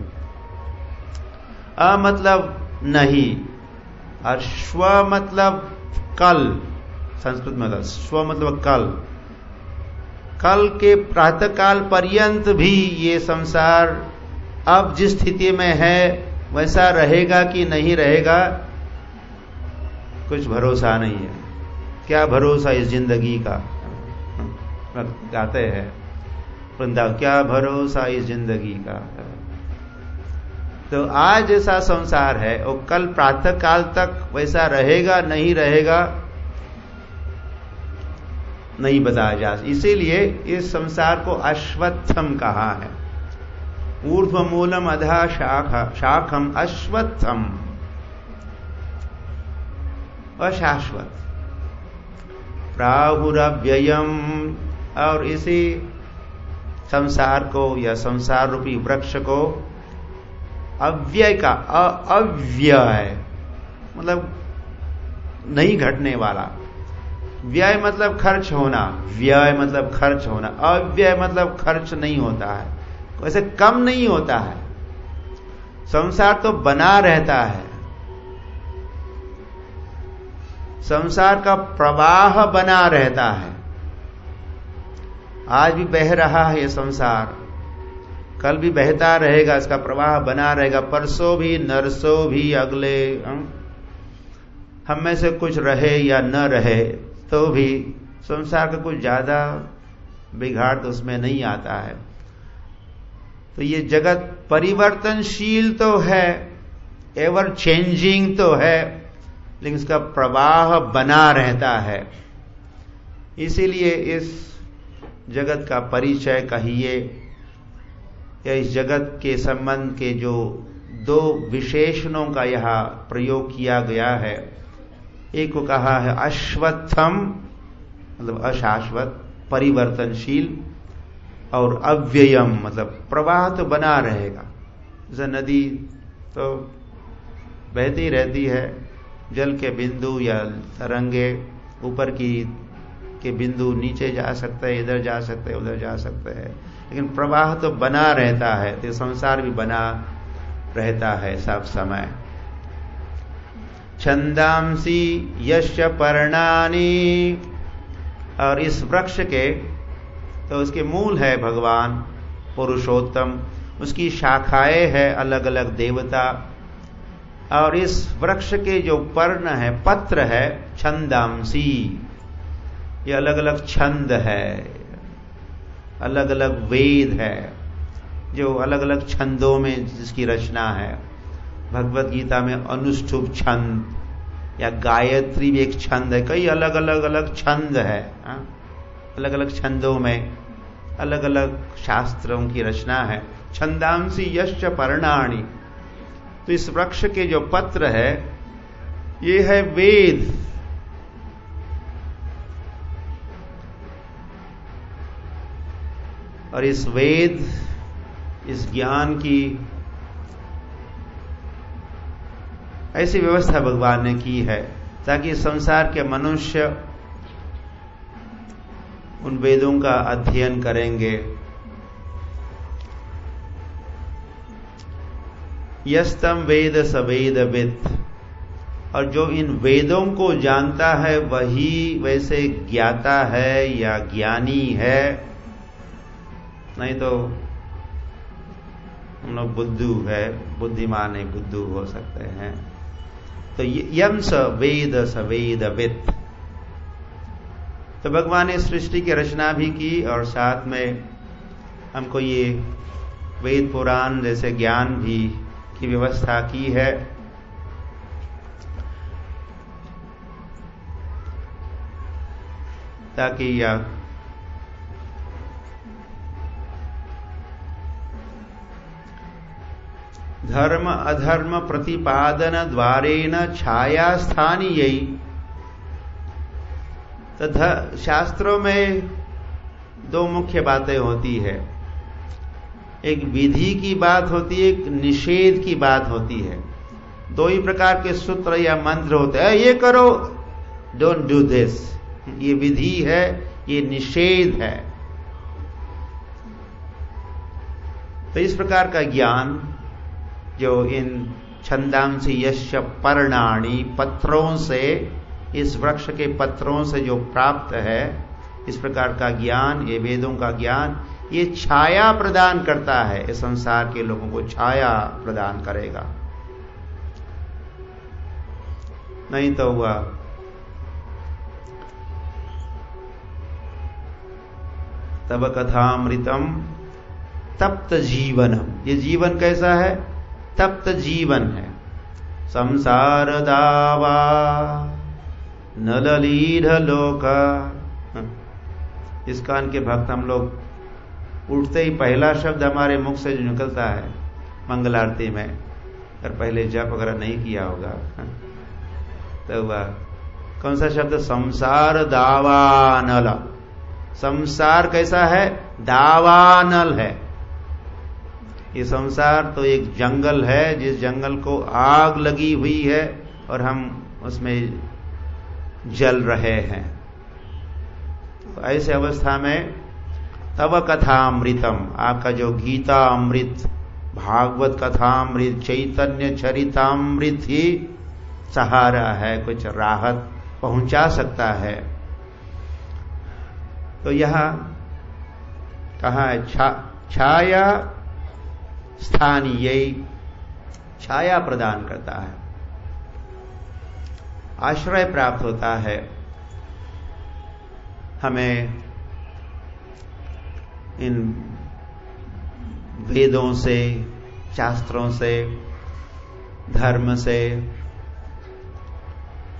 अ मतलब नहीं, अश्व मतलब कल, संस्कृत में मतलब स्व मतलब कल, कल के प्रातःकाल पर्यंत भी ये संसार अब जिस स्थिति में है वैसा रहेगा कि नहीं रहेगा कुछ भरोसा नहीं है। क्या भरोसा इस जिंदगी का? गाते हैं वृंदावन, क्या भरोसा इस जिंदगी का। तो आज जैसा संसार है वो कल प्रातः काल तक वैसा रहेगा नहीं रहेगा नहीं बताया जा। इसीलिए इस संसार को अश्वत्थम कहा है। ऊर्ध्व मूलम अधा शाखम अश्वत्थम, अशाश्वत। प्राहुरव्ययम, और इसी संसार को या संसार रूपी वृक्ष को अव्यय का, अव्यय मतलब नहीं घटने वाला, व्यय मतलब खर्च होना, व्यय मतलब खर्च होना, अव्यय मतलब खर्च नहीं होता है, वैसे कम नहीं होता है। संसार तो बना रहता है, संसार का प्रवाह बना रहता है। आज भी बह रहा है ये संसार, कल भी बहता रहेगा, इसका प्रवाह बना रहेगा, परसों भी नरसों भी, अगले हम में से कुछ रहे या न रहे तो भी संसार का कुछ ज्यादा बिगाड़ तो उसमें नहीं आता है। तो ये जगत परिवर्तनशील तो है, एवर चेंजिंग तो है, लेकिन इसका प्रवाह बना रहता है। इसीलिए इस जगत का परिचय कहिए या इस जगत के संबंध के जो दो विशेषणों का यहां प्रयोग किया गया है, एक को कहा है अश्वत्थम, मतलब अशाश्वत, परिवर्तनशील, और अव्ययम मतलब प्रवाह तो बना रहेगा। जैसे नदी तो बहती रहती है, जल के बिंदु या तरंगे ऊपर के बिंदु नीचे जा सकते हैं, इधर जा सकते हैं, उधर जा सकते हैं, लेकिन प्रवाह तो बना रहता है। तो संसार भी बना रहता है सब समय। छंदांसी यश्च पर्णानि, और इस वृक्ष के तो उसके मूल है भगवान पुरुषोत्तम, उसकी शाखाएं है अलग अलग देवता, और इस वृक्ष के जो पर्ण है, पत्र है, छंदांसी, ये अलग अलग छंद है, अलग अलग वेद है, जो अलग अलग छंदों में जिसकी रचना है। भगवत गीता में अनुष्ठुप छंद या गायत्री भी एक छंद है, कई अलग अलग छंद है। अलग अलग छंदों में अलग अलग शास्त्रों की रचना है। छंदांसी यश्च पर्णानि, तो इस वृक्ष के जो पत्र है ये है वेद। और इस वेद, इस ज्ञान की ऐसी व्यवस्था भगवान ने की है ताकि संसार के मनुष्य उन वेदों का अध्ययन करेंगे। यस्तम वेद स वेदवित्, और जो इन वेदों को जानता है वही वैसे ज्ञाता है या ज्ञानी है, नहीं तो हम लोग बुद्धू है, बुद्धिमान नहीं बुद्धू हो सकते हैं। तो यम स वेदवित्, तो भगवान ने सृष्टि की रचना भी की और साथ में हमको ये वेद पुराण जैसे ज्ञान भी की व्यवस्था की है। ताकि यह धर्म अधर्म प्रतिपादन द्वारेण छाया स्थानीय, तो शास्त्रों में दो मुख्य बातें होती है, एक विधि की बात होती है, एक निषेध की बात होती है। दो ही प्रकार के सूत्र या मंत्र होते हैं, ये करो, डोंट डू दिस, ये विधि है, ये निषेध है। तो इस प्रकार का ज्ञान जो इन छंदांसी यश्च पर्णानि, पत्रों से, इस वृक्ष के पत्रों से जो प्राप्त है, इस प्रकार का ज्ञान, ये वेदों का ज्ञान, ये छाया प्रदान करता है, इस संसार के लोगों को छाया प्रदान करेगा। नहीं तो हुआ तब कथामृतम तप्त जीवनम, ये जीवन कैसा है? तप्त जीवन है। संसार दावा नललीढ़ लोका, इस कान के भक्त हम लोग उठते ही पहला शब्द हमारे मुख से जो निकलता है मंगल आरती में, अगर पहले जप वगैरह नहीं किया होगा तो वह कौन सा शब्द? संसार दावानल। संसार कैसा है? दावानल है। ये संसार तो एक जंगल है, जिस जंगल को आग लगी हुई है और हम उसमें जल रहे हैं। तो ऐसे अवस्था में तव कथामृतम, आपका जो गीता अमृत, भागवत कथामृत, चैतन्य चरितामृत ही सहारा है, कुछ राहत पहुंचा सकता है। तो यहां कहा है छाया स्थानीय, छाया प्रदान करता है, आश्रय प्राप्त होता है हमें इन वेदों से, शास्त्रों से, धर्म से,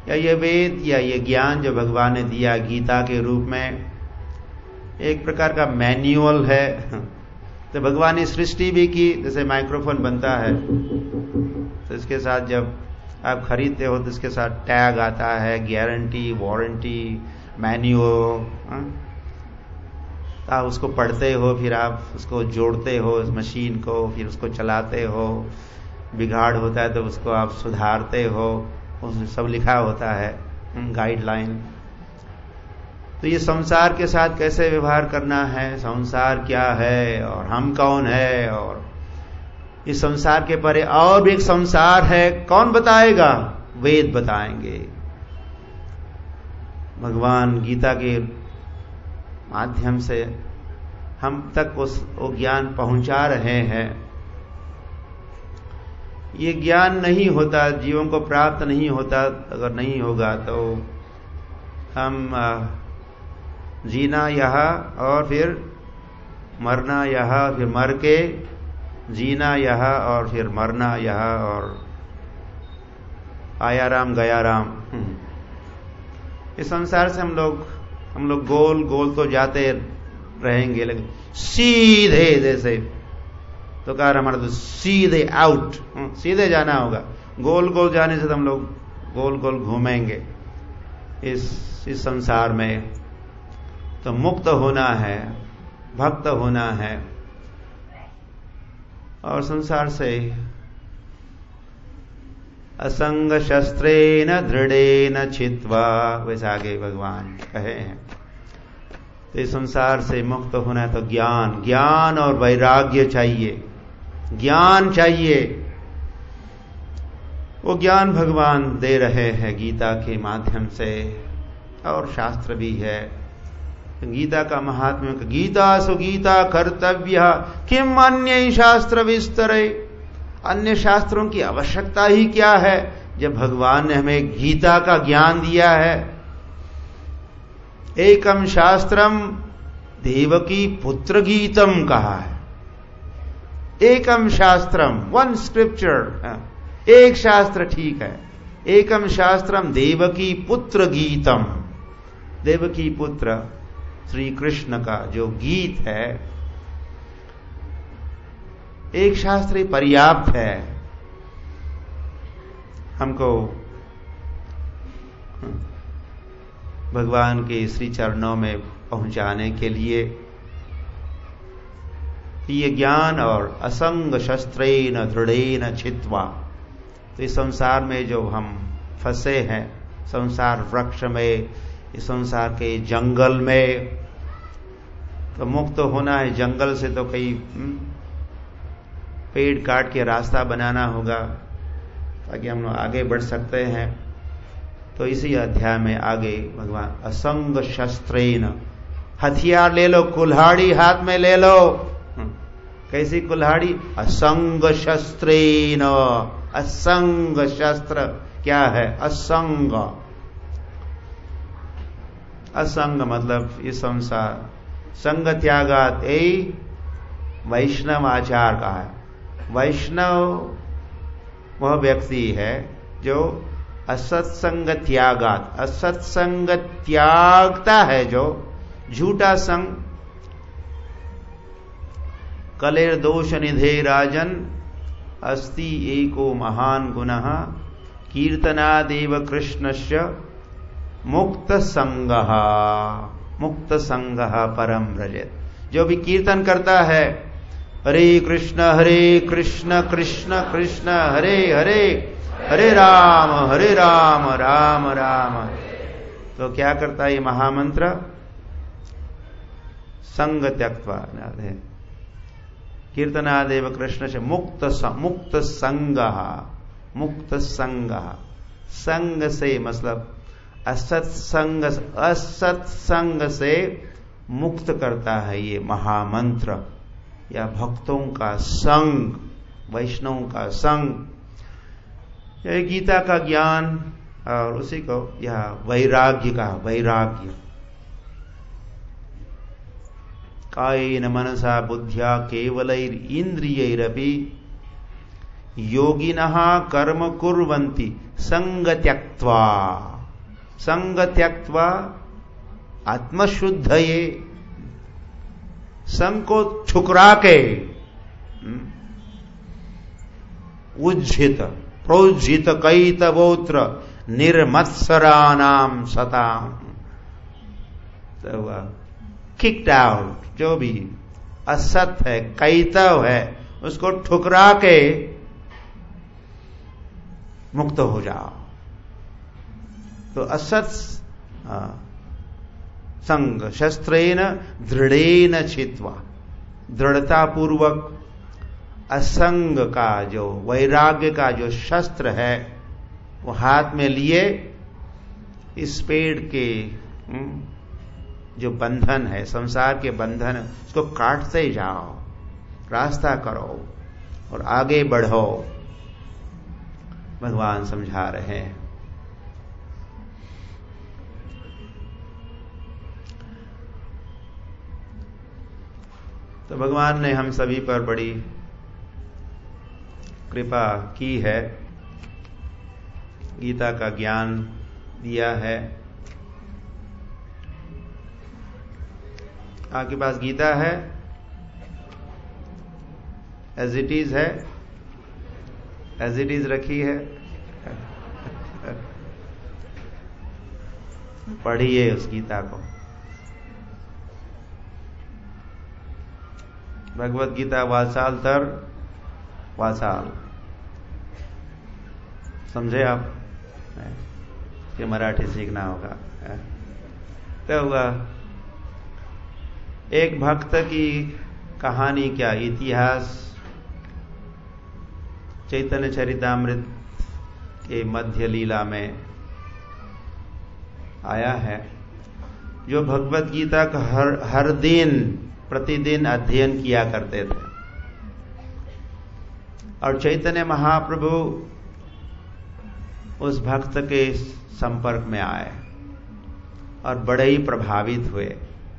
या ये वेद या ये ज्ञान जो भगवान ने दिया गीता के रूप में एक प्रकार का मैन्युअल है। तो भगवान ने सृष्टि भी की, जैसे माइक्रोफोन बनता है तो इसके साथ जब आप खरीदते हो तो इसके साथ टैग आता है, गारंटी, वारंटी, मैन्युअल। आप उसको पढ़ते हो, फिर आप उसको जोड़ते हो इस मशीन को, फिर उसको चलाते हो, बिगाड़ होता है तो उसको आप सुधारते हो, उसमें सब लिखा होता है, गाइडलाइन। तो ये संसार के साथ कैसे व्यवहार करना है, संसार क्या है और हम कौन है, और इस संसार के परे और भी एक संसार है, कौन बताएगा? वेद बताएंगे। भगवान गीता के माध्यम से हम तक वो ज्ञान पहुंचा रहे हैं। ये ज्ञान नहीं होता, जीवों को प्राप्त नहीं होता, अगर नहीं होगा तो हम जीना यहाँ और फिर मरना यहाँ, फिर मर के जीना यहाँ और फिर मरना यहाँ, और आया राम गया राम। इस संसार से हम लोग गोल गोल तो जाते रहेंगे, लेकिन सीधे जैसे तो कहा हमारा तो सीधे आउट, सीधे जाना होगा। गोल गोल जाने से तो हम लोग गोल गोल घूमेंगे इस संसार में। तो मुक्त होना है, भक्त होना है, और संसार से असंग शस्त्रेण दृढ़ेन छित्वा, वैसे आगे भगवान कहे हैं। तो इस संसार से मुक्त होना है तो ज्ञान और वैराग्य चाहिए, ज्ञान चाहिए। वो ज्ञान भगवान दे रहे हैं गीता के माध्यम से, और शास्त्र भी है। गीता का महात्म्य, गीता सुगीता कर्तव्य किम अन्य शास्त्र विस्तरे। अन्य शास्त्रों की आवश्यकता ही क्या है जब भगवान ने हमें गीता का ज्ञान दिया है। एकम शास्त्रम देवकी पुत्र गीतम कहा है। एकम शास्त्रम, वन स्क्रिप्चर, एक शास्त्र, ठीक है। एकम शास्त्रम देवकी पुत्र गीतम, देवकी पुत्र श्री कृष्ण का जो गीत है, एक शास्त्र पर्याप्त है हमको भगवान के श्री चरणों में पहुंचाने के लिए। ये ज्ञान और असंग शस्त्रेण दृढ़ेन छित्वा। तो इस संसार में जो हम फंसे हैं, संसार वृक्ष में, इस संसार के जंगल में, तो मुक्त होना है जंगल से। तो कई पेड़ काट के रास्ता बनाना होगा ताकि हम लोग आगे बढ़ सकते हैं। तो इसी अध्याय में आगे भगवान असंग शस्त्रेण, हथियार ले लो, कुल्हाड़ी हाथ में ले लो। कैसी कुल्हाड़ी? असंग शस्त्रेण। असंग शस्त्र क्या है? असंग। असंग मतलब इस संसार, संग त्यागात, वैष्णव आचार का है। वैष्णव वह व्यक्ति है जो असत्संग त्यागात, असत्संग त्यागता है, जो झूठा संग। कलेर दोष निधे राजन अस्ति एको महान गुणः कीर्तनादेव कृष्णस्य मुक्त संगः, मुक्त संगः परम व्रजेत। जो भी कीर्तन करता है, हरे कृष्ण कृष्ण कृष्ण हरे हरे, हरे राम राम राम। तो क्या करता है ये महामंत्र? संग त्यक्त्वा, कीर्तनादेव कृष्ण से मुक्त संगः, मुक्त संगः। संग से मतलब असत्संग, असत्संग से मुक्त करता है ये महामंत्र, या भक्तों का संग, वैष्णवों का संग। यह गीता का ज्ञान, और उसी को यह वैराग्य का, वैराग्य। कायेन मनसा बुद्ध्या केवलैर इंद्रियैरपि योगिनः कर्म कुर्वन्ति संग त्यक्त्वा। संग त्यक्त्वा आत्मशुद्धये, संग को ठुकरा के उज्झित प्रोज्झित कैतवोत्र निर्मत्सराणाम सताम, तो किक्ड आउट, जो भी असत है, कैतव है, उसको ठुकरा के मुक्त हो जाओ। तो असत संग शस्त्रेण दृढ़ेन छित्वा, दृढ़ता पूर्वक असंग का जो वैराग्य का जो शस्त्र है वो हाथ में लिए इस पेड़ के जो बंधन है, संसार के बंधन, उसको काटते जाओ, रास्ता करो और आगे बढ़ो, भगवान समझा रहे हैं। तो भगवान ने हम सभी पर बड़ी कृपा की है, गीता का ज्ञान दिया है। आपके पास गीता है, एज इट इज है, एज इट इज रखी है, पढ़िए उस गीता को। भगवत गीता वाचाल तर वाचाल, समझे आप? कि मराठी सीखना होगा। तो एक भक्त की कहानी, क्या इतिहास चैतन्य चरितामृत के मध्य लीला में आया है, जो भगवत गीता का हर दिन प्रतिदिन अध्ययन किया करते थे, और चैतन्य महाप्रभु उस भक्त के संपर्क में आए और बड़े ही प्रभावित हुए।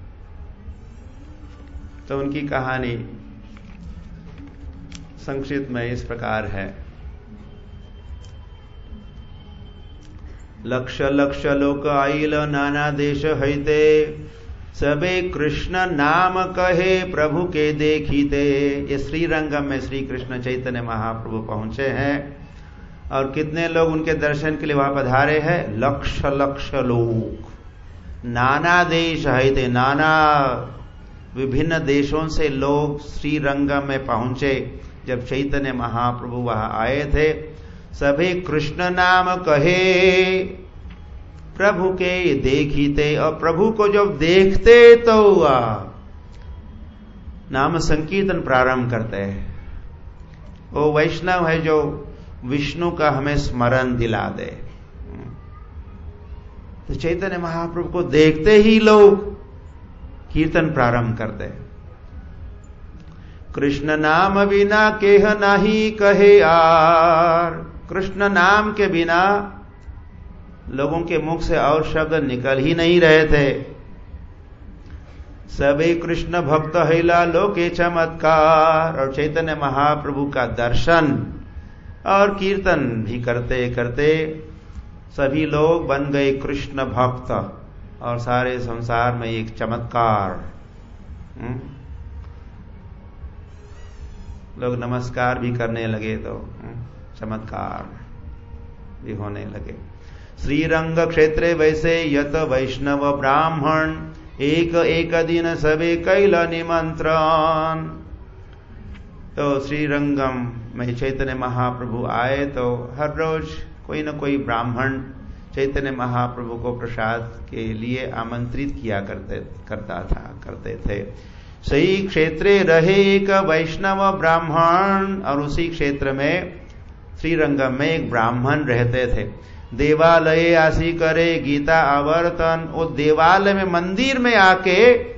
तो उनकी कहानी संक्षिप्त में इस प्रकार है। लक्ष लक्ष लोक आइल नाना देश हैते, सबे कृष्ण नाम कहे प्रभु के देखीते। ये श्रीरंगम में श्री कृष्ण चैतन्य महाप्रभु पहुंचे हैं, और कितने लोग उनके दर्शन के लिए वहां पधारे हैं? लक्ष लक्ष लोग। नाना देश हैते, नाना विभिन्न देशों से लोग श्रीरंगम में पहुंचे। जब चैतन्य महाप्रभु वहां आए थे, सभी कृष्ण नाम कहे प्रभु के देखीते, और प्रभु को जब देखते तो नाम संकीर्तन प्रारंभ करते हैं। वो वैष्णव है जो विष्णु का हमें स्मरण दिला दे। तो चैतन्य महाप्रभु को देखते ही लोग कीर्तन प्रारंभ करते। कृष्ण नाम बिना केह नहीं कहे आर, कृष्ण नाम के बिना लोगों के मुख से और शब्द निकल ही नहीं रहे थे। सबे कृष्ण भक्त हैला लोके चमत्कार, और चैतन्य महाप्रभु का दर्शन और कीर्तन भी करते करते सभी लोग बन गए कृष्ण भक्त, और सारे संसार में एक चमत्कार। लोग नमस्कार भी करने लगे तो चमत्कार भी होने लगे। श्रीरंग क्षेत्रे वैसे यत वैष्णव ब्राह्मण, एक एक दिन सबे कैल निमंत्रण। तो श्रीरंगम में चैतन्य महाप्रभु आए तो हर रोज कोई न कोई ब्राह्मण चैतन्य महाप्रभु को प्रसाद के लिए आमंत्रित किया करते थे। सही क्षेत्रे रहे एक वैष्णव ब्राह्मण, और उसी क्षेत्र में श्रीरंगम में एक ब्राह्मण रहते थे। देवालय आसी करे गीता आवर्तन, वो देवालय में मंदिर में आके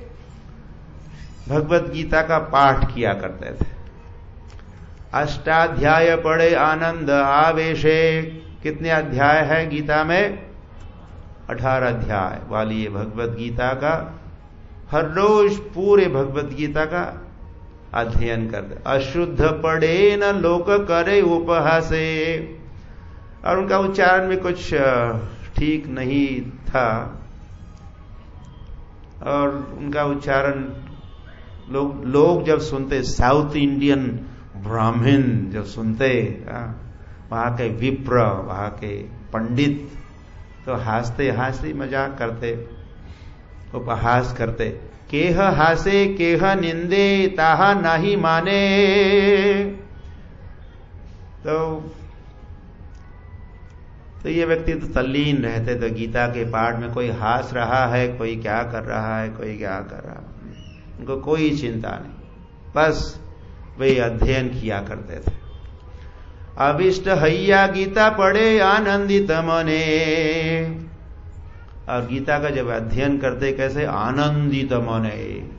भगवत गीता का पाठ किया करते थे। अष्टाध्याय पढ़े आनंद आवेशे। कितने अध्याय है गीता में? 18 अध्याय वाली ये भगवत गीता का हर रोज पूरे भगवत गीता का अध्ययन करते। अशुद्ध पढ़े न लोक करे उपहासे, और उनका उच्चारण में कुछ ठीक नहीं था और उनका उच्चारण लोग जब सुनते, साउथ इंडियन ब्राह्मण जब सुनते, वहां के विप्र, वहां के पंडित तो हंसते हंसते मजाक करते, उपहास करते। केह हासे केह निंदे ताहा नहीं माने। तो ये व्यक्ति तो तल्लीन रहते थे गीता के पाठ में। कोई हंस रहा है, कोई क्या कर रहा है, कोई क्या कर रहा है, उनको कोई चिंता नहीं, बस वे अध्ययन किया करते थे। अभिष्ट हैया गीता पढ़े आनंदित मने। और गीता का जब अध्ययन करते कैसे, आनंदित मने,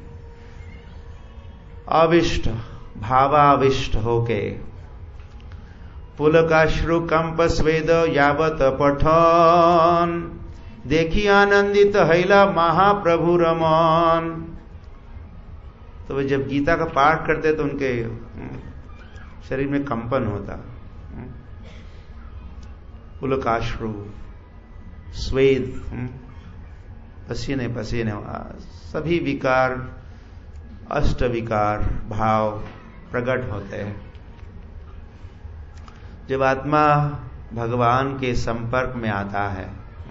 अविष्ट भावाविष्ट होके, पुलकाश्रु कंप स्वेद यावत पठन, देखी आनंदित हैला महाप्रभु रमन। तो वे जब गीता का पाठ करते तो उनके शरीर में कंपन होता, पुलकाश्रु, स्वेद, पसीने पसीने, सभी विकार, अष्ट विकार भाव प्रकट होते हैं। जब आत्मा भगवान के संपर्क में आता है,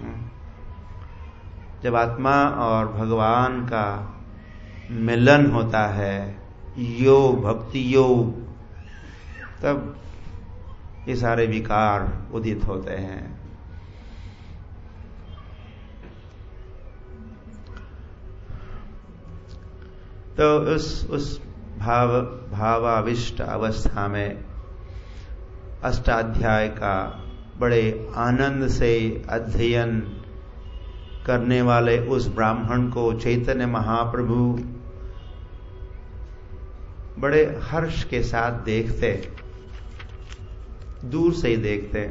जब आत्मा और भगवान का मिलन होता है, योग, भक्ति योग, तब ये सारे विकार उदित होते हैं। तो उस भावाविष्ट अवस्था में अष्टाध्याय का बड़े आनंद से अध्ययन करने वाले उस ब्राह्मण को चैतन्य महाप्रभु बड़े हर्ष के साथ देखते, दूर से ही देखते।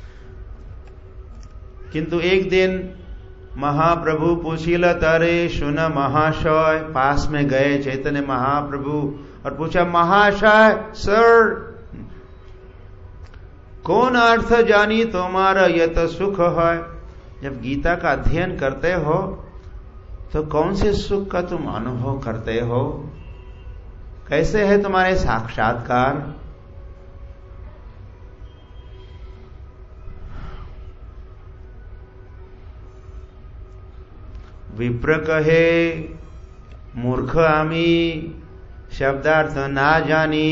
किंतु एक दिन महाप्रभु पूछिल तारे सुन महाशय, पास में गए चैतन्य महाप्रभु और पूछा, महाशय सर, कौन अर्थ जानी तुम्हारा यत सुख है। जब गीता का अध्ययन करते हो तो कौन से सुख का तुम अनुभव करते हो, कैसे है तुम्हारे साक्षात्कार। विप्र कहे मूर्ख आमी शब्दार्थ ना जानी।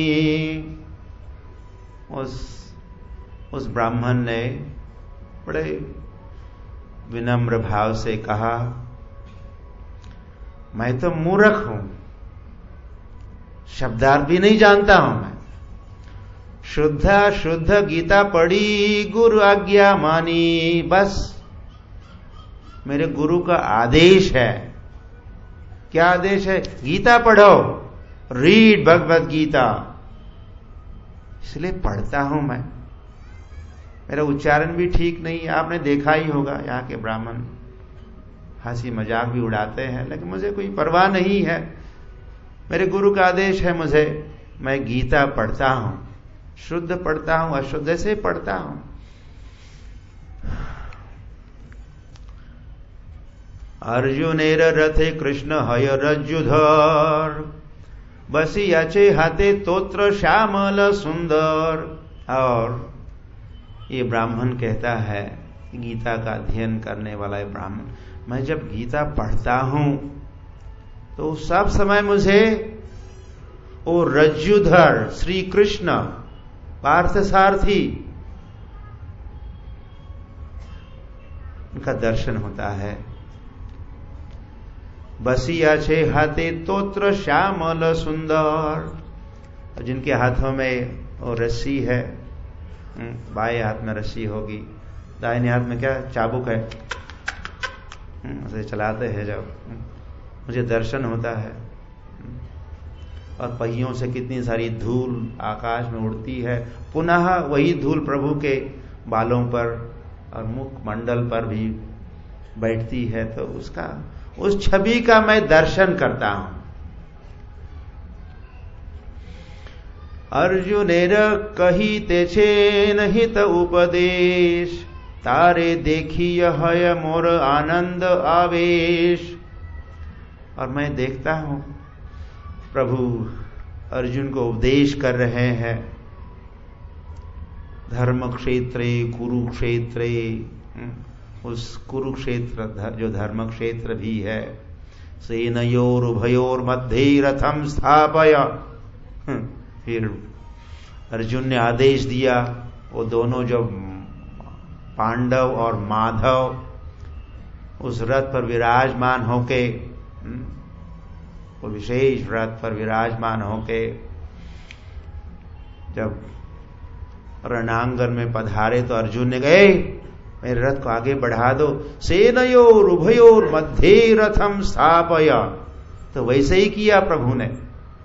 उस ब्राह्मण ने बड़े विनम्र भाव से कहा, मैं तो मूर्ख हूं, शब्दार्थ भी नहीं जानता हूं मैं। शुद्ध गीता पढ़ी, गुरु आज्ञा मानी, बस मेरे गुरु का आदेश है। क्या आदेश है? गीता पढ़ो, रीड भगवत गीता। इसलिए पढ़ता हूं मैं। मेरा उच्चारण भी ठीक नहीं है, आपने देखा ही होगा यहाँ के ब्राह्मण हंसी मजाक भी उड़ाते हैं, लेकिन मुझे कोई परवाह नहीं है। मेरे गुरु का आदेश है मुझे, मैं गीता पढ़ता हूं, शुद्ध पढ़ता हूं, अशुद्ध से पढ़ता हूं। अर्जुनेर रथे कृष्ण हय रज्जुधर, बसी याचे हाथे तोत्र श्यामल सुंदर। और ये ब्राह्मण कहता है, गीता का अध्ययन करने वाला है ब्राह्मण, मैं जब गीता पढ़ता हूं तो सब समय मुझे वो रज्जुधर श्री कृष्ण पार्थसारथी उनका दर्शन होता है। बसिया छे हाथे तोत्र श्यामल सुंदर, जिनके हाथों में वो रस्सी है, बाएं हाथ में रस्सी होगी, दाहिने हाथ में क्या चाबुक है, उसे चलाते हैं जब मुझे दर्शन होता है। और पहियों से कितनी सारी धूल आकाश में उड़ती है, पुनः वही धूल प्रभु के बालों पर और मुख मंडल पर भी बैठती है। तो उस छवि का मैं दर्शन करता हूं। अर्जुनेर कही तेछे निहित उपदेश, तारे देखी है मोर आनंद आवेश। और मैं देखता हूं प्रभु अर्जुन को उपदेश कर रहे हैं, धर्म क्षेत्रे कुरुक्षेत्रे, उस कुरुक्षेत्र जो धर्म क्षेत्र भी है, सेनयोर उभयोर मध्य रथम स्थापय। फिर अर्जुन ने आदेश दिया, वो दोनों जो पांडव और माधव उस रथ पर विराजमान होके, वो विशेष रथ पर विराजमान होके जब रणांगन में पधारे तो अर्जुन ने कहे मेरे रथ को आगे बढ़ा दो। सेनयोर उभयोर मध्य रथम स्थापय। तो वैसे ही किया प्रभु ने।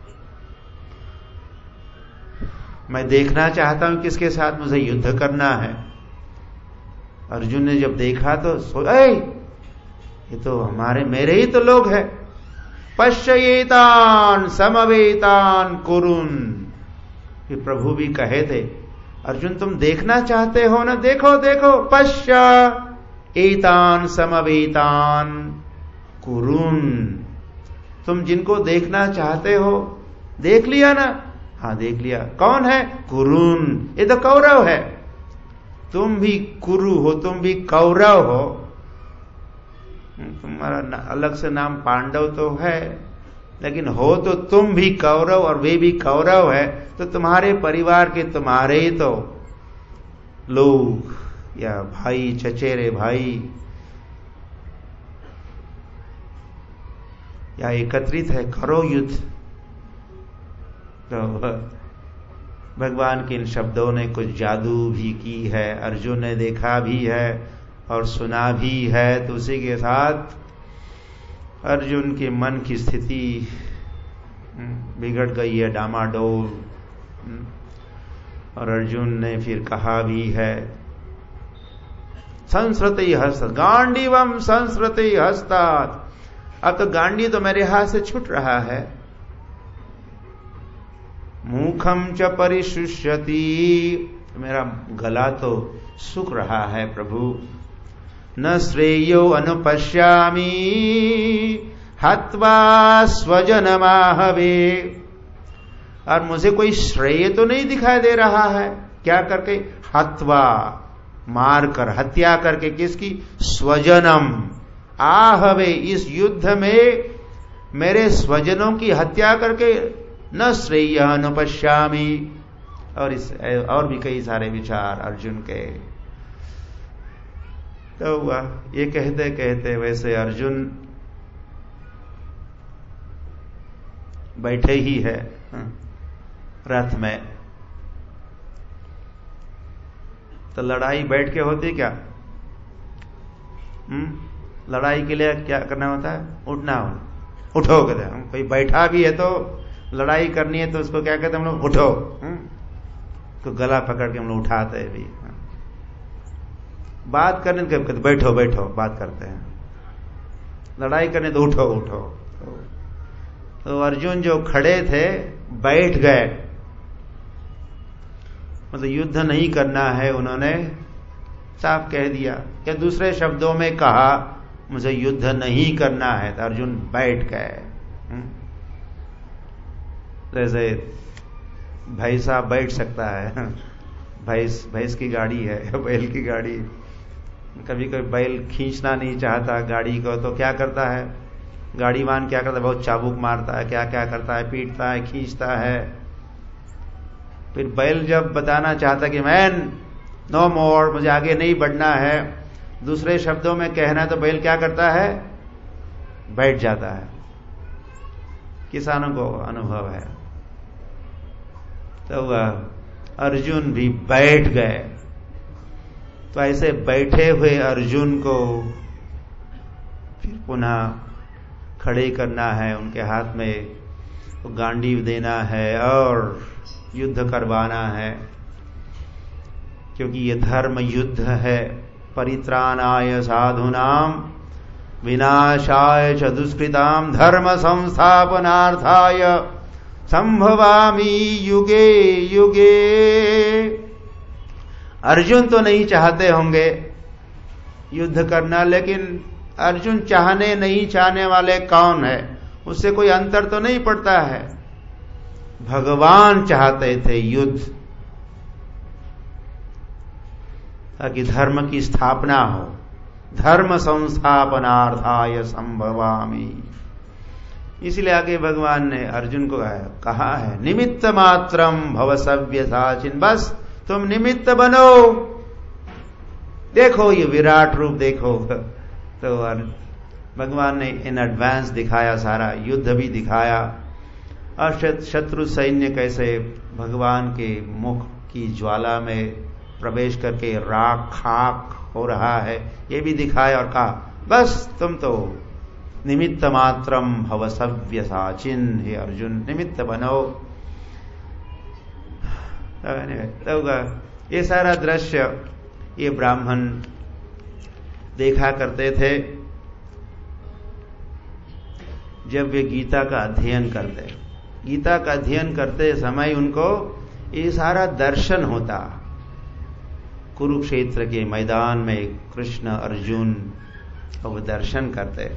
मैं देखना चाहता हूं किसके साथ मुझे युद्ध करना है। अर्जुन ने जब देखा तो ये तो मेरे ही तो लोग हैं। पश्येतान समवेतान कुरुन। फिर प्रभु भी कहे थे अर्जुन तुम देखना चाहते हो ना, देखो देखो, पश्य एतान समवेतान कुरुन। तुम जिनको देखना चाहते हो देख लिया ना? हाँ देख लिया। कौन है? कुरुन। ये तो कौरव है। तुम भी कुरु हो, तुम भी कौरव हो। तुम्हारा अलग से नाम पांडव तो है, लेकिन हो तो तुम भी कौरव और वे भी कौरव है। तो तुम्हारे परिवार के तुम्हारे ही तो लोग या भाई, चचेरे भाई या एकत्रित है, करो युद्ध। तो भगवान के इन शब्दों ने कुछ जादू भी की है, अर्जुन ने देखा भी है और सुना भी है। तो उसी के साथ अर्जुन के मन की स्थिति बिगड़ गई है, डामाडोल। और अर्जुन ने फिर कहा भी है संस्कृति हस्त गांडीवम संस्कृति हस्तात। अब तो गांडी तो मेरे हाथ से छूट रहा है। मुखम च परिशुष्यति। मेरा गला तो सूख रहा है प्रभु। न श्रेयो अनुपश्यामि हत्वा स्वजनमाहवे। और मुझे कोई श्रेय तो नहीं दिखाई दे रहा है। क्या करके? हत्वा, मार कर, हत्या करके। किसकी? स्वजनम आहवे। इस युद्ध में मेरे स्वजनों की हत्या करके न श्रेय अनुपश्यामि। और भी कई सारे विचार अर्जुन के। तो हुआ ये कहते कहते वैसे अर्जुन बैठे ही है रथ में। तो लड़ाई बैठ के होती क्या? लड़ाई के लिए क्या करना होता है? उठना हो, उठो कहते हैं। कोई बैठा भी है तो लड़ाई करनी है तो उसको क्या कहते हैं हम लोग? उठो। तो गला पकड़ के हम लोग उठाते हैं भी। बात करने तो कहते बैठो बैठो, बात करते हैं। लड़ाई करने तो उठो उठो। तो अर्जुन जो खड़े थे बैठ गए, मतलब युद्ध नहीं करना है उन्होंने साफ कह दिया। या दूसरे शब्दों में कहा मुझे युद्ध नहीं करना है, तो अर्जुन बैठ गए। जैसे भाई साहब बैठ सकता है, भैंस की गाड़ी है, बैल की गाड़ी। कभी कभी बैल खींचना नहीं चाहता गाड़ी को तो क्या करता है? गाड़ीवान क्या करता है? बहुत चाबुक मारता है, क्या क्या करता है, पीटता है, खींचता है। फिर बैल जब बताना चाहता कि मैन नो मोर, मुझे आगे नहीं बढ़ना है, दूसरे शब्दों में कहना, तो बैल क्या करता है? बैठ जाता है। किसानों को अनुभव है। तो वह अर्जुन भी बैठ गए। तो ऐसे बैठे हुए अर्जुन को फिर पुनः खड़े करना है, उनके हाथ में तो गांडीव देना है और युद्ध करवाना है, क्योंकि ये धर्म युद्ध है। परित्राणाय साधूनाम विनाशाय च दुष्कृताम धर्म संस्थापनार्थाय संभवामि युगे युगे। अर्जुन तो नहीं चाहते होंगे युद्ध करना, लेकिन अर्जुन चाहने नहीं चाहने वाले कौन है, उससे कोई अंतर तो नहीं पड़ता है। भगवान चाहते थे युद्ध, ताकि धर्म की स्थापना हो। धर्म संस्थापनार्थाय संभवामि, इसलिए आगे भगवान ने अर्जुन को कहा है, निमित्त मात्रम भव सव्यसाचिन, बस तुम निमित्त बनो, देखो ये विराट रूप देखो। तो भगवान ने इन एडवांस दिखाया, सारा युद्ध भी दिखाया, और शत्रु सैन्य कैसे भगवान के मुख की ज्वाला में प्रवेश करके राख खाक हो रहा है, ये भी दिखाया, और कहा बस तुम तो निमित्त मात्रम भव सव्यसाचिन, हे अर्जुन निमित्त बनो। तो ये सारा दृश्य ये ब्राह्मण देखा करते थे जब वे गीता का अध्ययन करते। गीता का अध्ययन करते समय उनको ये सारा दर्शन होता। कुरुक्षेत्र के मैदान में कृष्ण अर्जुन वो दर्शन करते।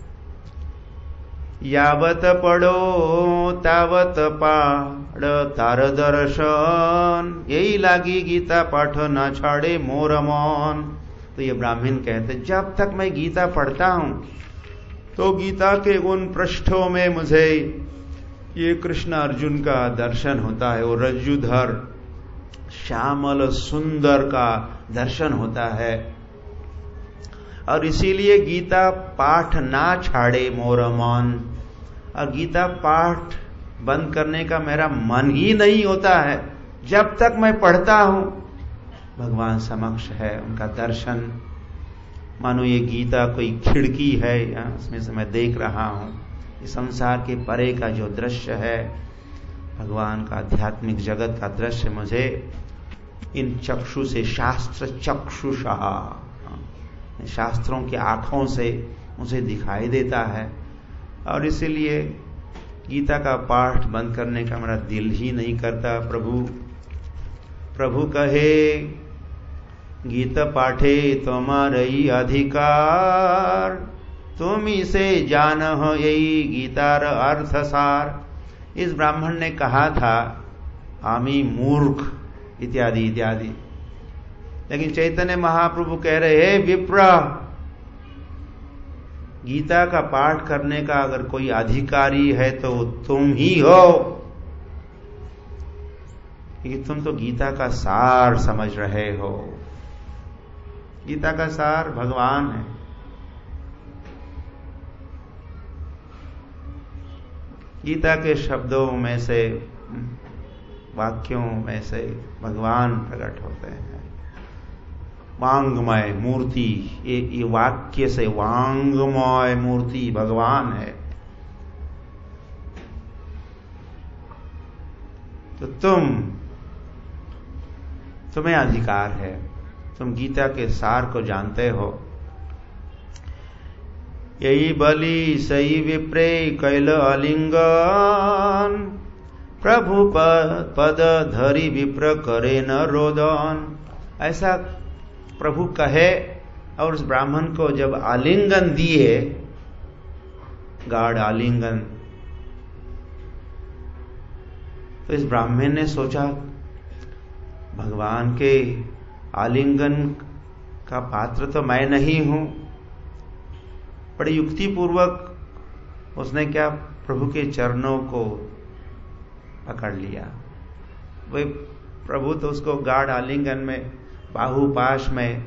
यावत पढ़ो तावत पाड़ तार दर्शन, यही लागी गीता पाठ न छाड़े मोर मन। तो ये ब्राह्मण कहते जब तक मैं गीता पढ़ता हूं तो गीता के उन पृष्ठों में मुझे ये कृष्ण अर्जुन का दर्शन होता है, वो रज्जुधर श्यामल सुंदर का दर्शन होता है। और इसीलिए गीता पाठ ना छाड़े मोर मन, और गीता पाठ बंद करने का मेरा मन ही नहीं होता है जब तक मैं पढ़ता हूं। भगवान समक्ष है, उनका दर्शन, मानो ये गीता कोई खिड़की है, इसमें से मैं देख रहा हूं इस संसार के परे का जो दृश्य है, भगवान का आध्यात्मिक जगत का दृश्य मुझे इन चक्षु से, शास्त्र चक्षुषा, शास्त्रों की आंखों से मुझे दिखाई देता है। और इसीलिए गीता का पाठ बंद करने का मेरा दिल ही नहीं करता। प्रभु कहे गीता पाठे तुम्हारी अधिकार, तुम इसे जान हो यही गीतार अर्थ सार। इस ब्राह्मण ने कहा था आमी मूर्ख इत्यादि इत्यादि, लेकिन चैतन्य महाप्रभु कह रहे हैं विप्र, गीता का पाठ करने का अगर कोई अधिकारी है तो तुम ही हो, क्योंकि तुम तो गीता का सार समझ रहे हो। गीता का सार भगवान है। गीता के शब्दों में से, वाक्यों में से भगवान प्रकट होते हैं। वांगमय मूर्ति, ये वाक्य से वांगमय मूर्ति भगवान है। तो तुम्हें अधिकार है, तुम गीता के सार को जानते हो। यही बलि सही विप्रे कैल आलिंगन, प्रभु पद धरि विप्र करे न रोदन। ऐसा प्रभु कहे, और उस ब्राह्मण को जब आलिंगन दिए, गाढ़ आलिंगन, तो इस ब्राह्मण ने सोचा भगवान के आलिंगन का पात्र तो मैं नहीं हूं। बड़ी युक्ति पूर्वक उसने क्या, प्रभु के चरणों को पकड़ लिया। वही प्रभु तो उसको गाढ़ आलिंगन में, बाहुपाश में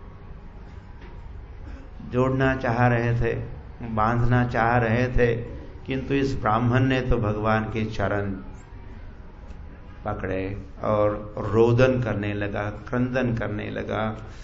जोड़ना चाह रहे थे, बांधना चाह रहे थे, किंतु इस ब्राह्मण ने तो भगवान के चरण पकड़े और रोदन करने लगा, क्रंदन करने लगा।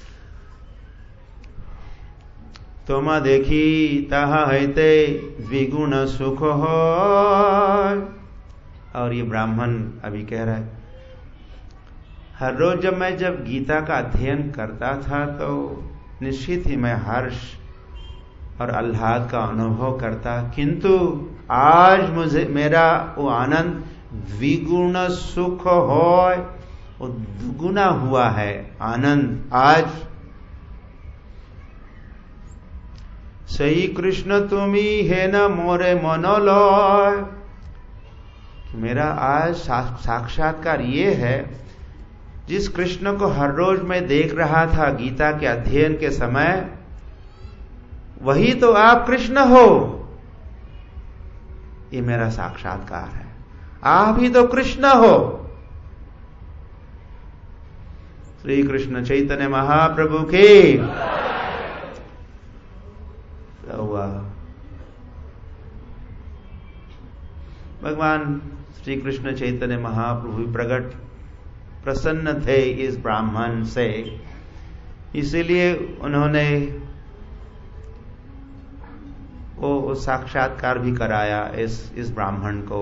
तुम देखी ताहा हैते द्विगुण सुख हो। और ये ब्राह्मण अभी कह रहा है, हर रोज जब गीता का अध्ययन करता था तो निश्चित ही मैं हर्ष और आह्लाद का अनुभव करता, किंतु आज मुझे मेरा वो आनंद द्विगुण सुख हो, वो दुगुना हुआ है आनंद। आज सही कृष्ण तुम्ही है न मोरे मनोलय। मेरा आज साक्षात्कार ये है, जिस कृष्ण को हर रोज मैं देख रहा था गीता के अध्ययन के समय, वही तो आप कृष्ण हो। ये मेरा साक्षात्कार है, आप ही तो कृष्ण हो। श्री कृष्ण चैतन्य महाप्रभु की हुआ। भगवान श्री कृष्ण चैतन्य महाप्रभु प्रकट प्रसन्न थे इस ब्राह्मण से, इसीलिए उन्होंने वो साक्षात्कार भी कराया इस ब्राह्मण को।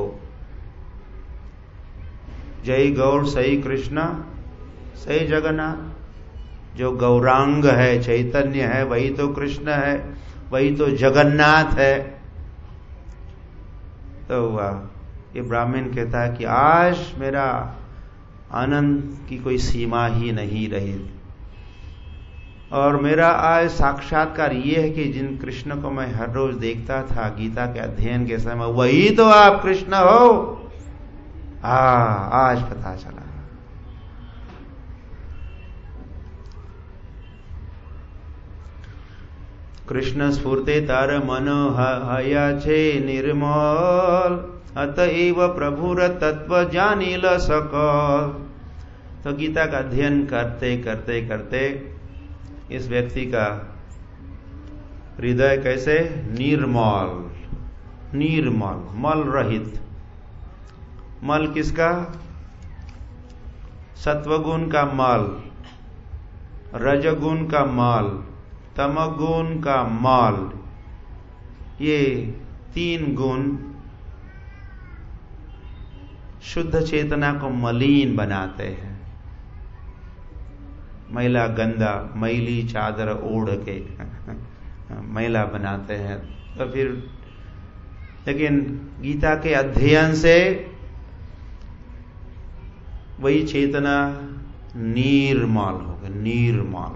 जय गौर सही कृष्ण सही जगन्नाथ। जो गौरांग है, चैतन्य है, वही तो कृष्ण है, वही तो जगन्नाथ है। तो ये ब्राह्मण कहता है कि आज मेरा आनंद की कोई सीमा ही नहीं रही, और मेरा आज साक्षात्कार ये है कि जिन कृष्ण को मैं हर रोज देखता था गीता के अध्ययन के समय, वही तो आप कृष्ण हो। आज पता चला। कृष्ण स्फूर्ते तार मनो हया छे निर्मल, अतएव प्रभुर तत्व जानिल सकल। तो गीता का अध्ययन करते करते करते इस व्यक्ति का हृदय कैसे निर्मल, निर्मल, मल रहित। मल किसका? सत्वगुण का मल, रजगुण का मल, तमगुण का मल। ये तीन गुण शुद्ध चेतना को मलिन बनाते हैं। मैला गंदा, मैली चादर ओढ़ के मैला बनाते हैं। तो फिर लेकिन गीता के अध्ययन से वही चेतना निर्मल हो गई, निर्मल।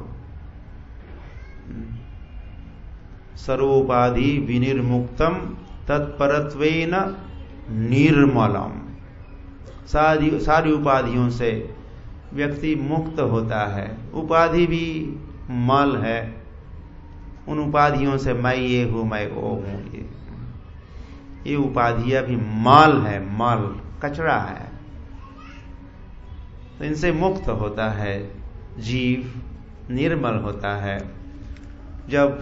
सर्वोपाधि विनिर्मुक्तम तत्परत्वेन निर्मलम। सारी उपाधियों से व्यक्ति मुक्त होता है। उपाधि भी मल है, उन उपाधियों से मैं ये हूं, मैं वो हूं, ये उपाधियां भी मल है, मल कचरा है। तो इनसे मुक्त होता है जीव, निर्मल होता है। जब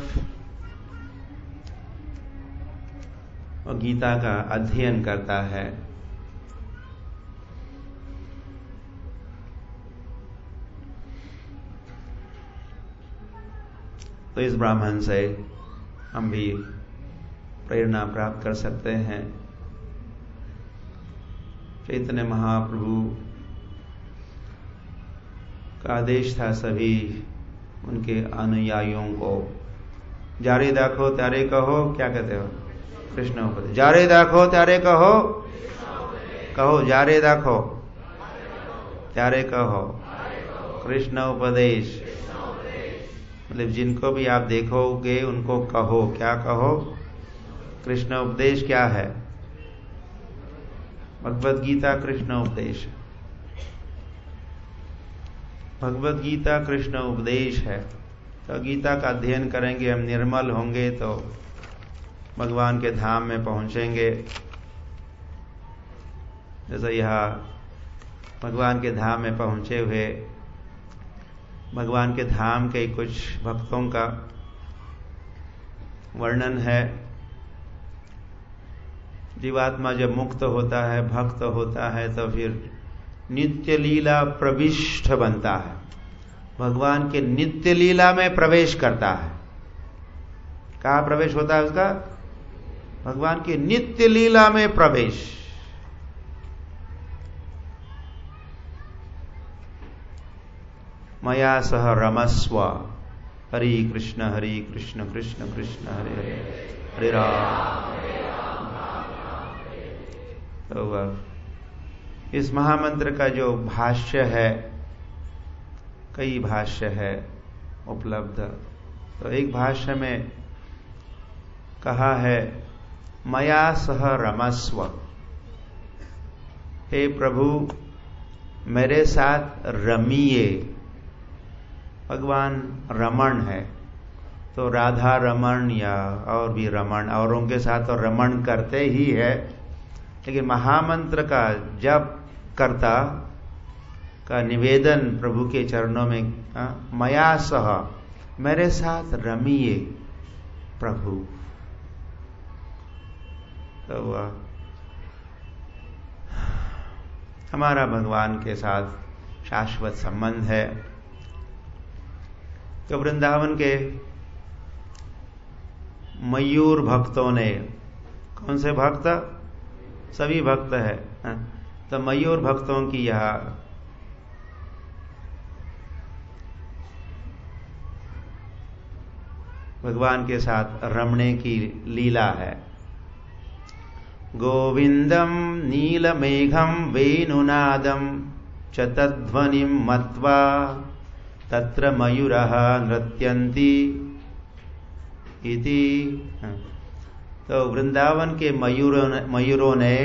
वो गीता का अध्ययन करता है तो इस ब्राह्मण से हम भी प्रेरणा प्राप्त कर सकते हैं। चैतन्य महाप्रभु का आदेश था सभी उनके अनुयायियों को, जारे दाखो त्यारे कहो, क्या कहते हो? कृष्ण उपदेश। जारे दाखो त्यारे कहो, कहो जारे दाखो त्यारे कहो कृष्ण उपदेश। मतलब जिनको भी आप देखोगे उनको कहो, क्या कहो? कृष्ण उपदेश। क्या है? भगवत गीता कृष्ण उपदेश। भगवत गीता कृष्ण उपदेश है। तो गीता का अध्ययन करेंगे, हम निर्मल होंगे तो भगवान के धाम में पहुंचेंगे। जैसे यहाँ भगवान के धाम में पहुंचे हुए भगवान के धाम के कुछ भक्तों का वर्णन है। जीवात्मा जब मुक्त होता है, भक्त होता है, तो फिर नित्य लीला प्रविष्ट बनता है, भगवान के नित्य लीला में प्रवेश करता है। कहाँ प्रवेश होता है उसका? भगवान की नित्य लीला में प्रवेश। मया सह रमस्व हरि कृष्ण कृष्ण कृष्ण हरे हरे हरे राम। तो इस महामंत्र का जो भाष्य है, कई भाष्य है उपलब्ध। तो एक भाष्य में कहा है मया सह रमस्व, हे प्रभु मेरे साथ रमिए। भगवान रमण है, तो राधा रमण या और भी रमण, औरों के साथ तो रमण करते ही है, लेकिन महामंत्र का जप करता का निवेदन प्रभु के चरणों में, मया सह, मेरे साथ रमिए प्रभु। तो हमारा भगवान के साथ शाश्वत संबंध है। तो वृंदावन के मयूर भक्तों ने, कौन से भक्त? सभी भक्त है, तो मयूर भक्तों की यह भगवान के साथ रमणे की लीला है। गोविंदम नीलमेघम वेणुनादम च तद्ध्वनिं मत्वा तत्र मयूरः नृत्यन्ति इति। तो वृंदावन के मयूरों ने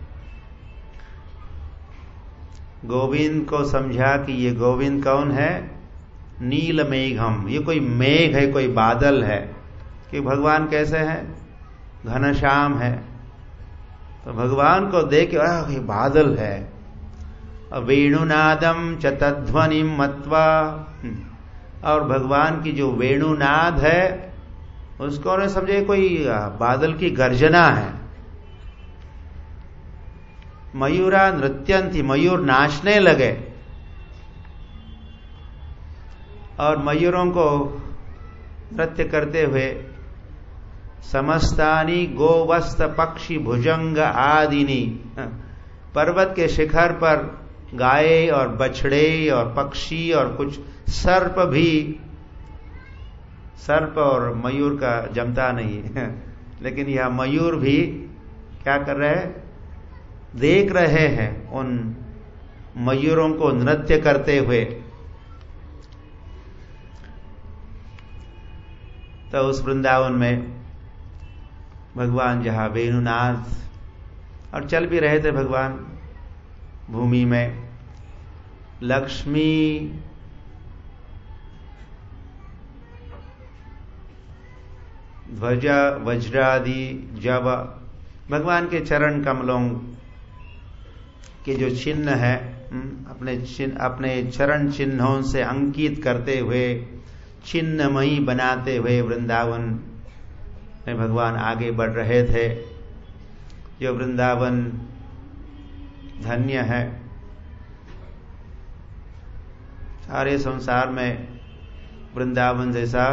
गोविंद को समझा कि ये गोविंद कौन है? नील मेघम, ये कोई मेघ है, कोई बादल है। कि भगवान कैसे हैं? घनश्याम है। तो भगवान को देख के ये बादल है। वेणुनादम च तद्ध्वनिं मत्वा, और भगवान की जो वेणुनाद है उसको उन्हें समझे कोई बादल की गर्जना है। मयूरा नृत्यंती, मयूर नाचने लगे, और मयूरों को नृत्य करते हुए समस्तानी गोवस्त पक्षी भुजंग आदिनी, पर्वत के शिखर पर गाय और बछड़े और पक्षी और कुछ सर्प भी, सर्प और मयूर का जमता नहीं है, लेकिन यह मयूर भी क्या कर रहे हैं? देख रहे हैं उन मयूरों को नृत्य करते हुए। तो उस वृंदावन में भगवान जहां वेणुनाद, और चल भी रहे थे भगवान भूमि में, लक्ष्मी ध्वजा वज्रादि जब, भगवान के चरण कमलों के जो चिन्ह है, अपने चरण चिन्हों से अंकित करते हुए, चिन्हमयी बनाते हुए वृंदावन में भगवान आगे बढ़ रहे थे। जो वृंदावन धन्य है, सारे संसार में वृंदावन जैसा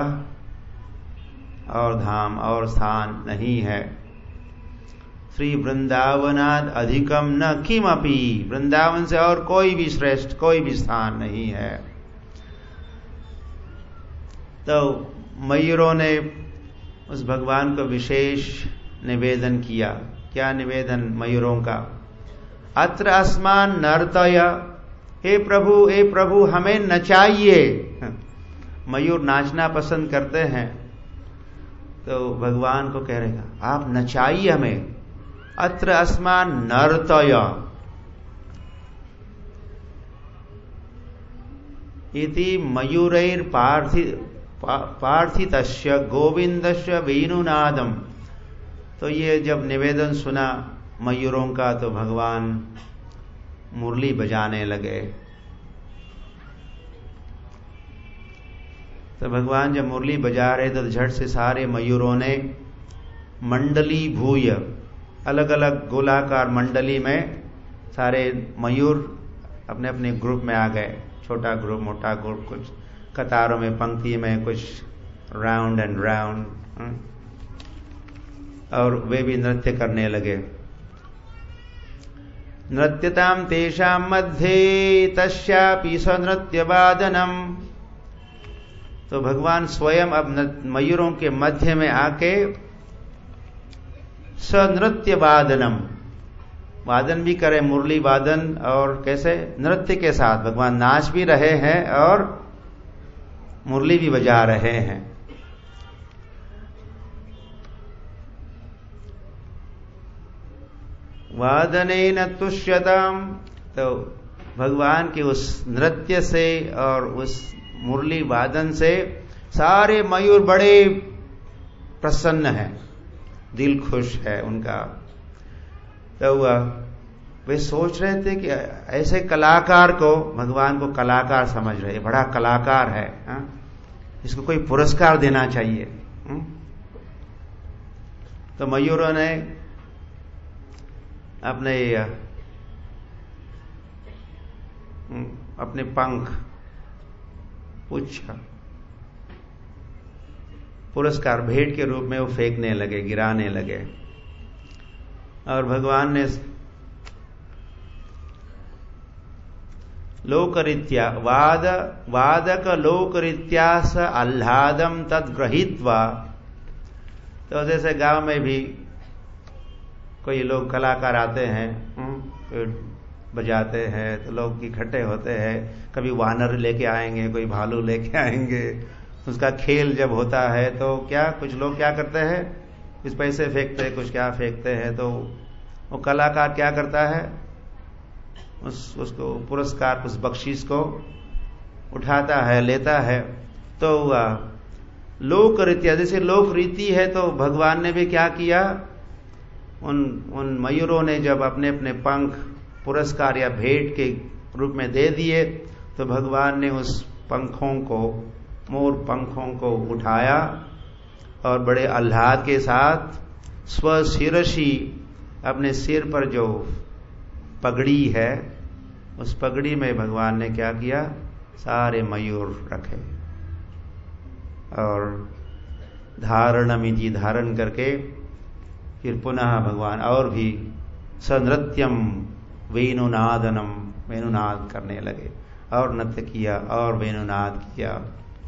और धाम और स्थान नहीं है। श्री वृंदावनाद अधिकम न किमपि, वृंदावन से और कोई भी श्रेष्ठ कोई भी स्थान नहीं है। तो मयूरों ने उस भगवान को विशेष निवेदन किया। क्या निवेदन मयूरों का? अत्र अस्मान नर्तय, हे प्रभु हमें नचाइए। मयूर नाचना पसंद करते हैं, तो भगवान को कह रहेगा आप नचाइए हमें। अत्र अस्मान नर्तय इति मयूरैर पार्थितस्य गोविंदस्य वेणुनादम। तो ये जब निवेदन सुना मयूरों का, तो भगवान मुरली बजाने लगे। तो भगवान जब मुरली बजा रहे तो झट से सारे मयूरों ने मंडली भूय, अलग अलग गोलाकार मंडली में सारे मयूर अपने अपने ग्रुप में आ गए। छोटा ग्रुप, मोटा ग्रुप, कुछ कतारों में, पंक्ति में, कुछ राउंड एंड राउंड, और वे भी नृत्य करने लगे। नृत्यताम तेषां मध्ये तस्यापि सनृत्य वादनम। तो भगवान स्वयं अब मयूरों के मध्य में आके सनृत्य वादनम, वादन भी करे, मुरली वादन, और कैसे? नृत्य के साथ भगवान नाच भी रहे हैं और मुरली भी बजा रहे हैं। वादनेन तुष्यताम। तो भगवान के उस नृत्य से और उस मुरली वादन से सारे मयूर बड़े प्रसन्न हैं, दिल खुश है उनका। तो वे सोच रहे थे कि ऐसे कलाकार को, भगवान को कलाकार समझ रहे, बड़ा कलाकार है, इसको कोई पुरस्कार देना चाहिए। तो मयूरों ने अपने पंख पूछा, पुरस्कार भेंट के रूप में वो फेंकने लगे, गिराने लगे। और भगवान ने लोकरीत्या वादक लोकरीत्यास आह्लादम तद गृहीत्वा। तो जैसे गांव में भी कोई लोग कलाकार आते हैं, बजाते हैं, तो लोग इकट्ठे होते हैं, कभी वानर लेके आएंगे, कोई भालू लेके आएंगे। उसका खेल जब होता है तो कुछ लोग क्या करते हैं, कुछ पैसे फेंकते हैं, कुछ क्या फेंकते हैं। तो वो कलाकार क्या करता है, उसको पुरस्कार, उस बख्शीश को उठाता है, लेता है। तो लोक रीति, जैसे लोक रीति है, तो भगवान ने भी क्या किया, उन मयूरों ने जब अपने अपने पंख पुरस्कार या भेंट के रूप में दे दिए, तो भगवान ने उस पंखों को, मोर पंखों को उठाया और बड़े आह्लाद के साथ स्वशिरसी, अपने सिर पर जो पगड़ी है, उस पगड़ी में भगवान ने क्या किया, सारे मयूर रखे और धारणमिति, धारण करके फिर पुनः भगवान और भी सनृत्यम वेणुनादनम, वेणुनाद करने लगे और नृत्य किया और वेणुनाद किया।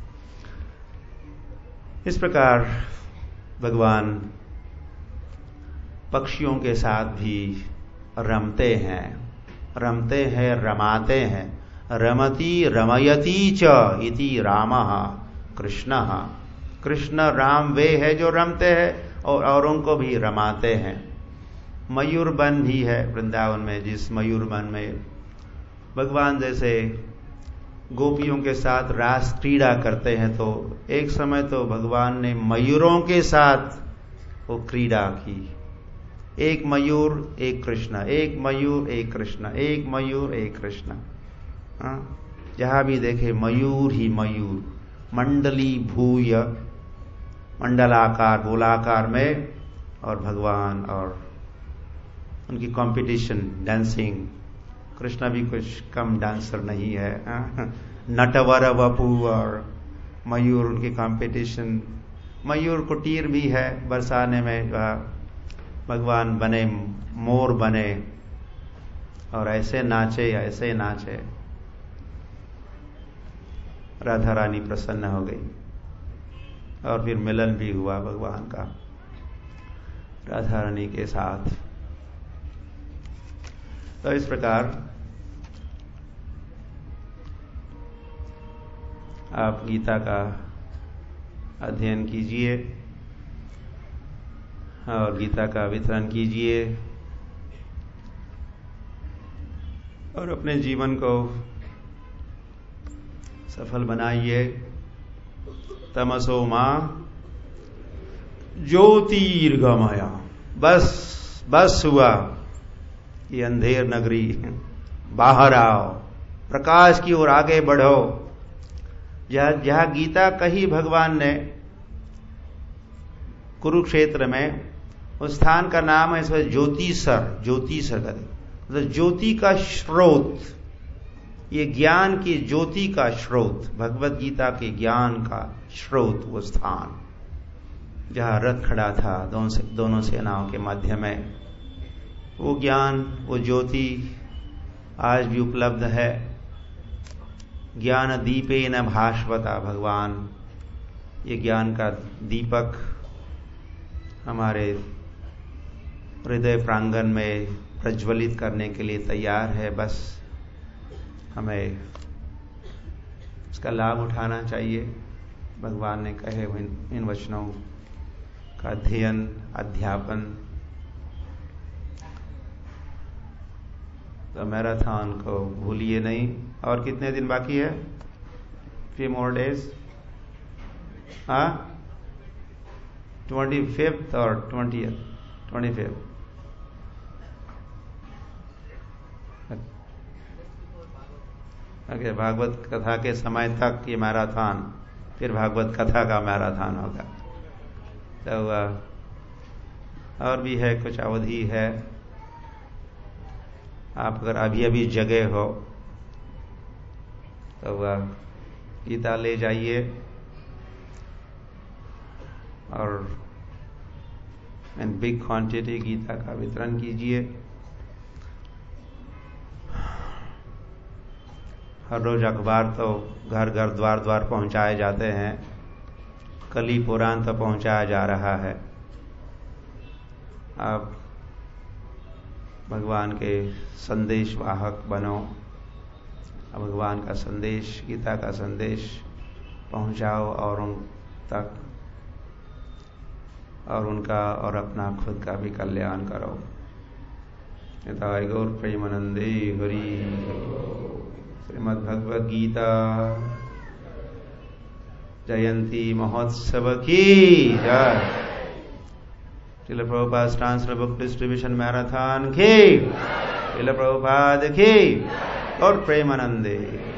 इस प्रकार भगवान पक्षियों के साथ भी रमते हैं, रमाते हैं। रमति रमयति च इति रामः कृष्णः। कृष्ण राम वे है जो रमते हैं और औरों को भी रमाते हैं। मयूर वन भी है वृंदावन में, जिस मयूर वन में भगवान जैसे गोपियों के साथ रास क्रीड़ा करते हैं, तो एक समय तो भगवान ने मयूरों के साथ वो क्रीड़ा की। एक मयूर एक कृष्ण, एक मयूर एक कृष्ण, एक मयूर एक कृष्ण। जहां भी देखे मयूर ही मयूर, मंडली भूय, मंडलाकार गोलाकार में, और भगवान और उनकी कंपटीशन डांसिंग। कृष्ण भी कुछ कम डांसर नहीं है। नटवर वपु और मयूर उनकी कंपटीशन। मयूर कुटीर भी है, बरसाने में भगवान बने, मोर बने और ऐसे नाचे, ऐसे नाचे। राधा रानी प्रसन्न हो गई और फिर मिलन भी हुआ भगवान का राधा रानी के साथ। तो इस प्रकार आप गीता का अध्ययन कीजिए और गीता का वितरण कीजिए और अपने जीवन को सफल बनाइए। तमसो मां ज्योतिर्गमय। बस हुआ, ये अंधेर नगरी, बाहर आओ, प्रकाश की ओर आगे बढ़ो। जहां गीता कही भगवान ने कुरुक्षेत्र में, उस स्थान का नाम है इसमें ज्योतिसर। ज्योतिसर मतलब ज्योति का स्रोत, ये ज्ञान की ज्योति का स्रोत, भगवत गीता के ज्ञान का स्रोत, वो स्थान जहां रथ खड़ा था दोनों सेनाओं के मध्य में। वो ज्ञान, वो ज्योति आज भी उपलब्ध है। ज्ञान दीपेन भास्वता, भगवान ये ज्ञान का दीपक हमारे हृदय प्रांगण में प्रज्वलित करने के लिए तैयार है। बस हमें इसका लाभ उठाना चाहिए। भगवान ने कहे इन वचनों का अध्ययन, अध्यापन तो मैराथन को भूलिए नहीं। और कितने दिन बाकी है? few more days. 25th और 20th? 25th। ओके, भागवत कथा के समय तक ये मैराथन, फिर भागवत कथा का मैराथन होगा। तो और भी है, कुछ अवधि है। आप अगर अभी अभी जगे हो तो गीता ले जाइए और इन बिग क्वांटिटी गीता का वितरण कीजिए। हर रोज अखबार तो घर घर द्वार द्वार पहुंचाए जाते हैं, कली पुराण तो पहुंचाया जा रहा है। आप भगवान के संदेश वाहक बनो, भगवान का संदेश, गीता का संदेश पहुंचाओ और उन तक, और उनका और अपना खुद का भी कल्याण करो। यथाय गौर प्रेमानंदे हरि। श्रीमद् भगवद गीता जयंती महोत्सव की जय। Srila Prabhupada translation book distribution marathon की, श्रील प्रभुपाद की और प्रेमानंदे।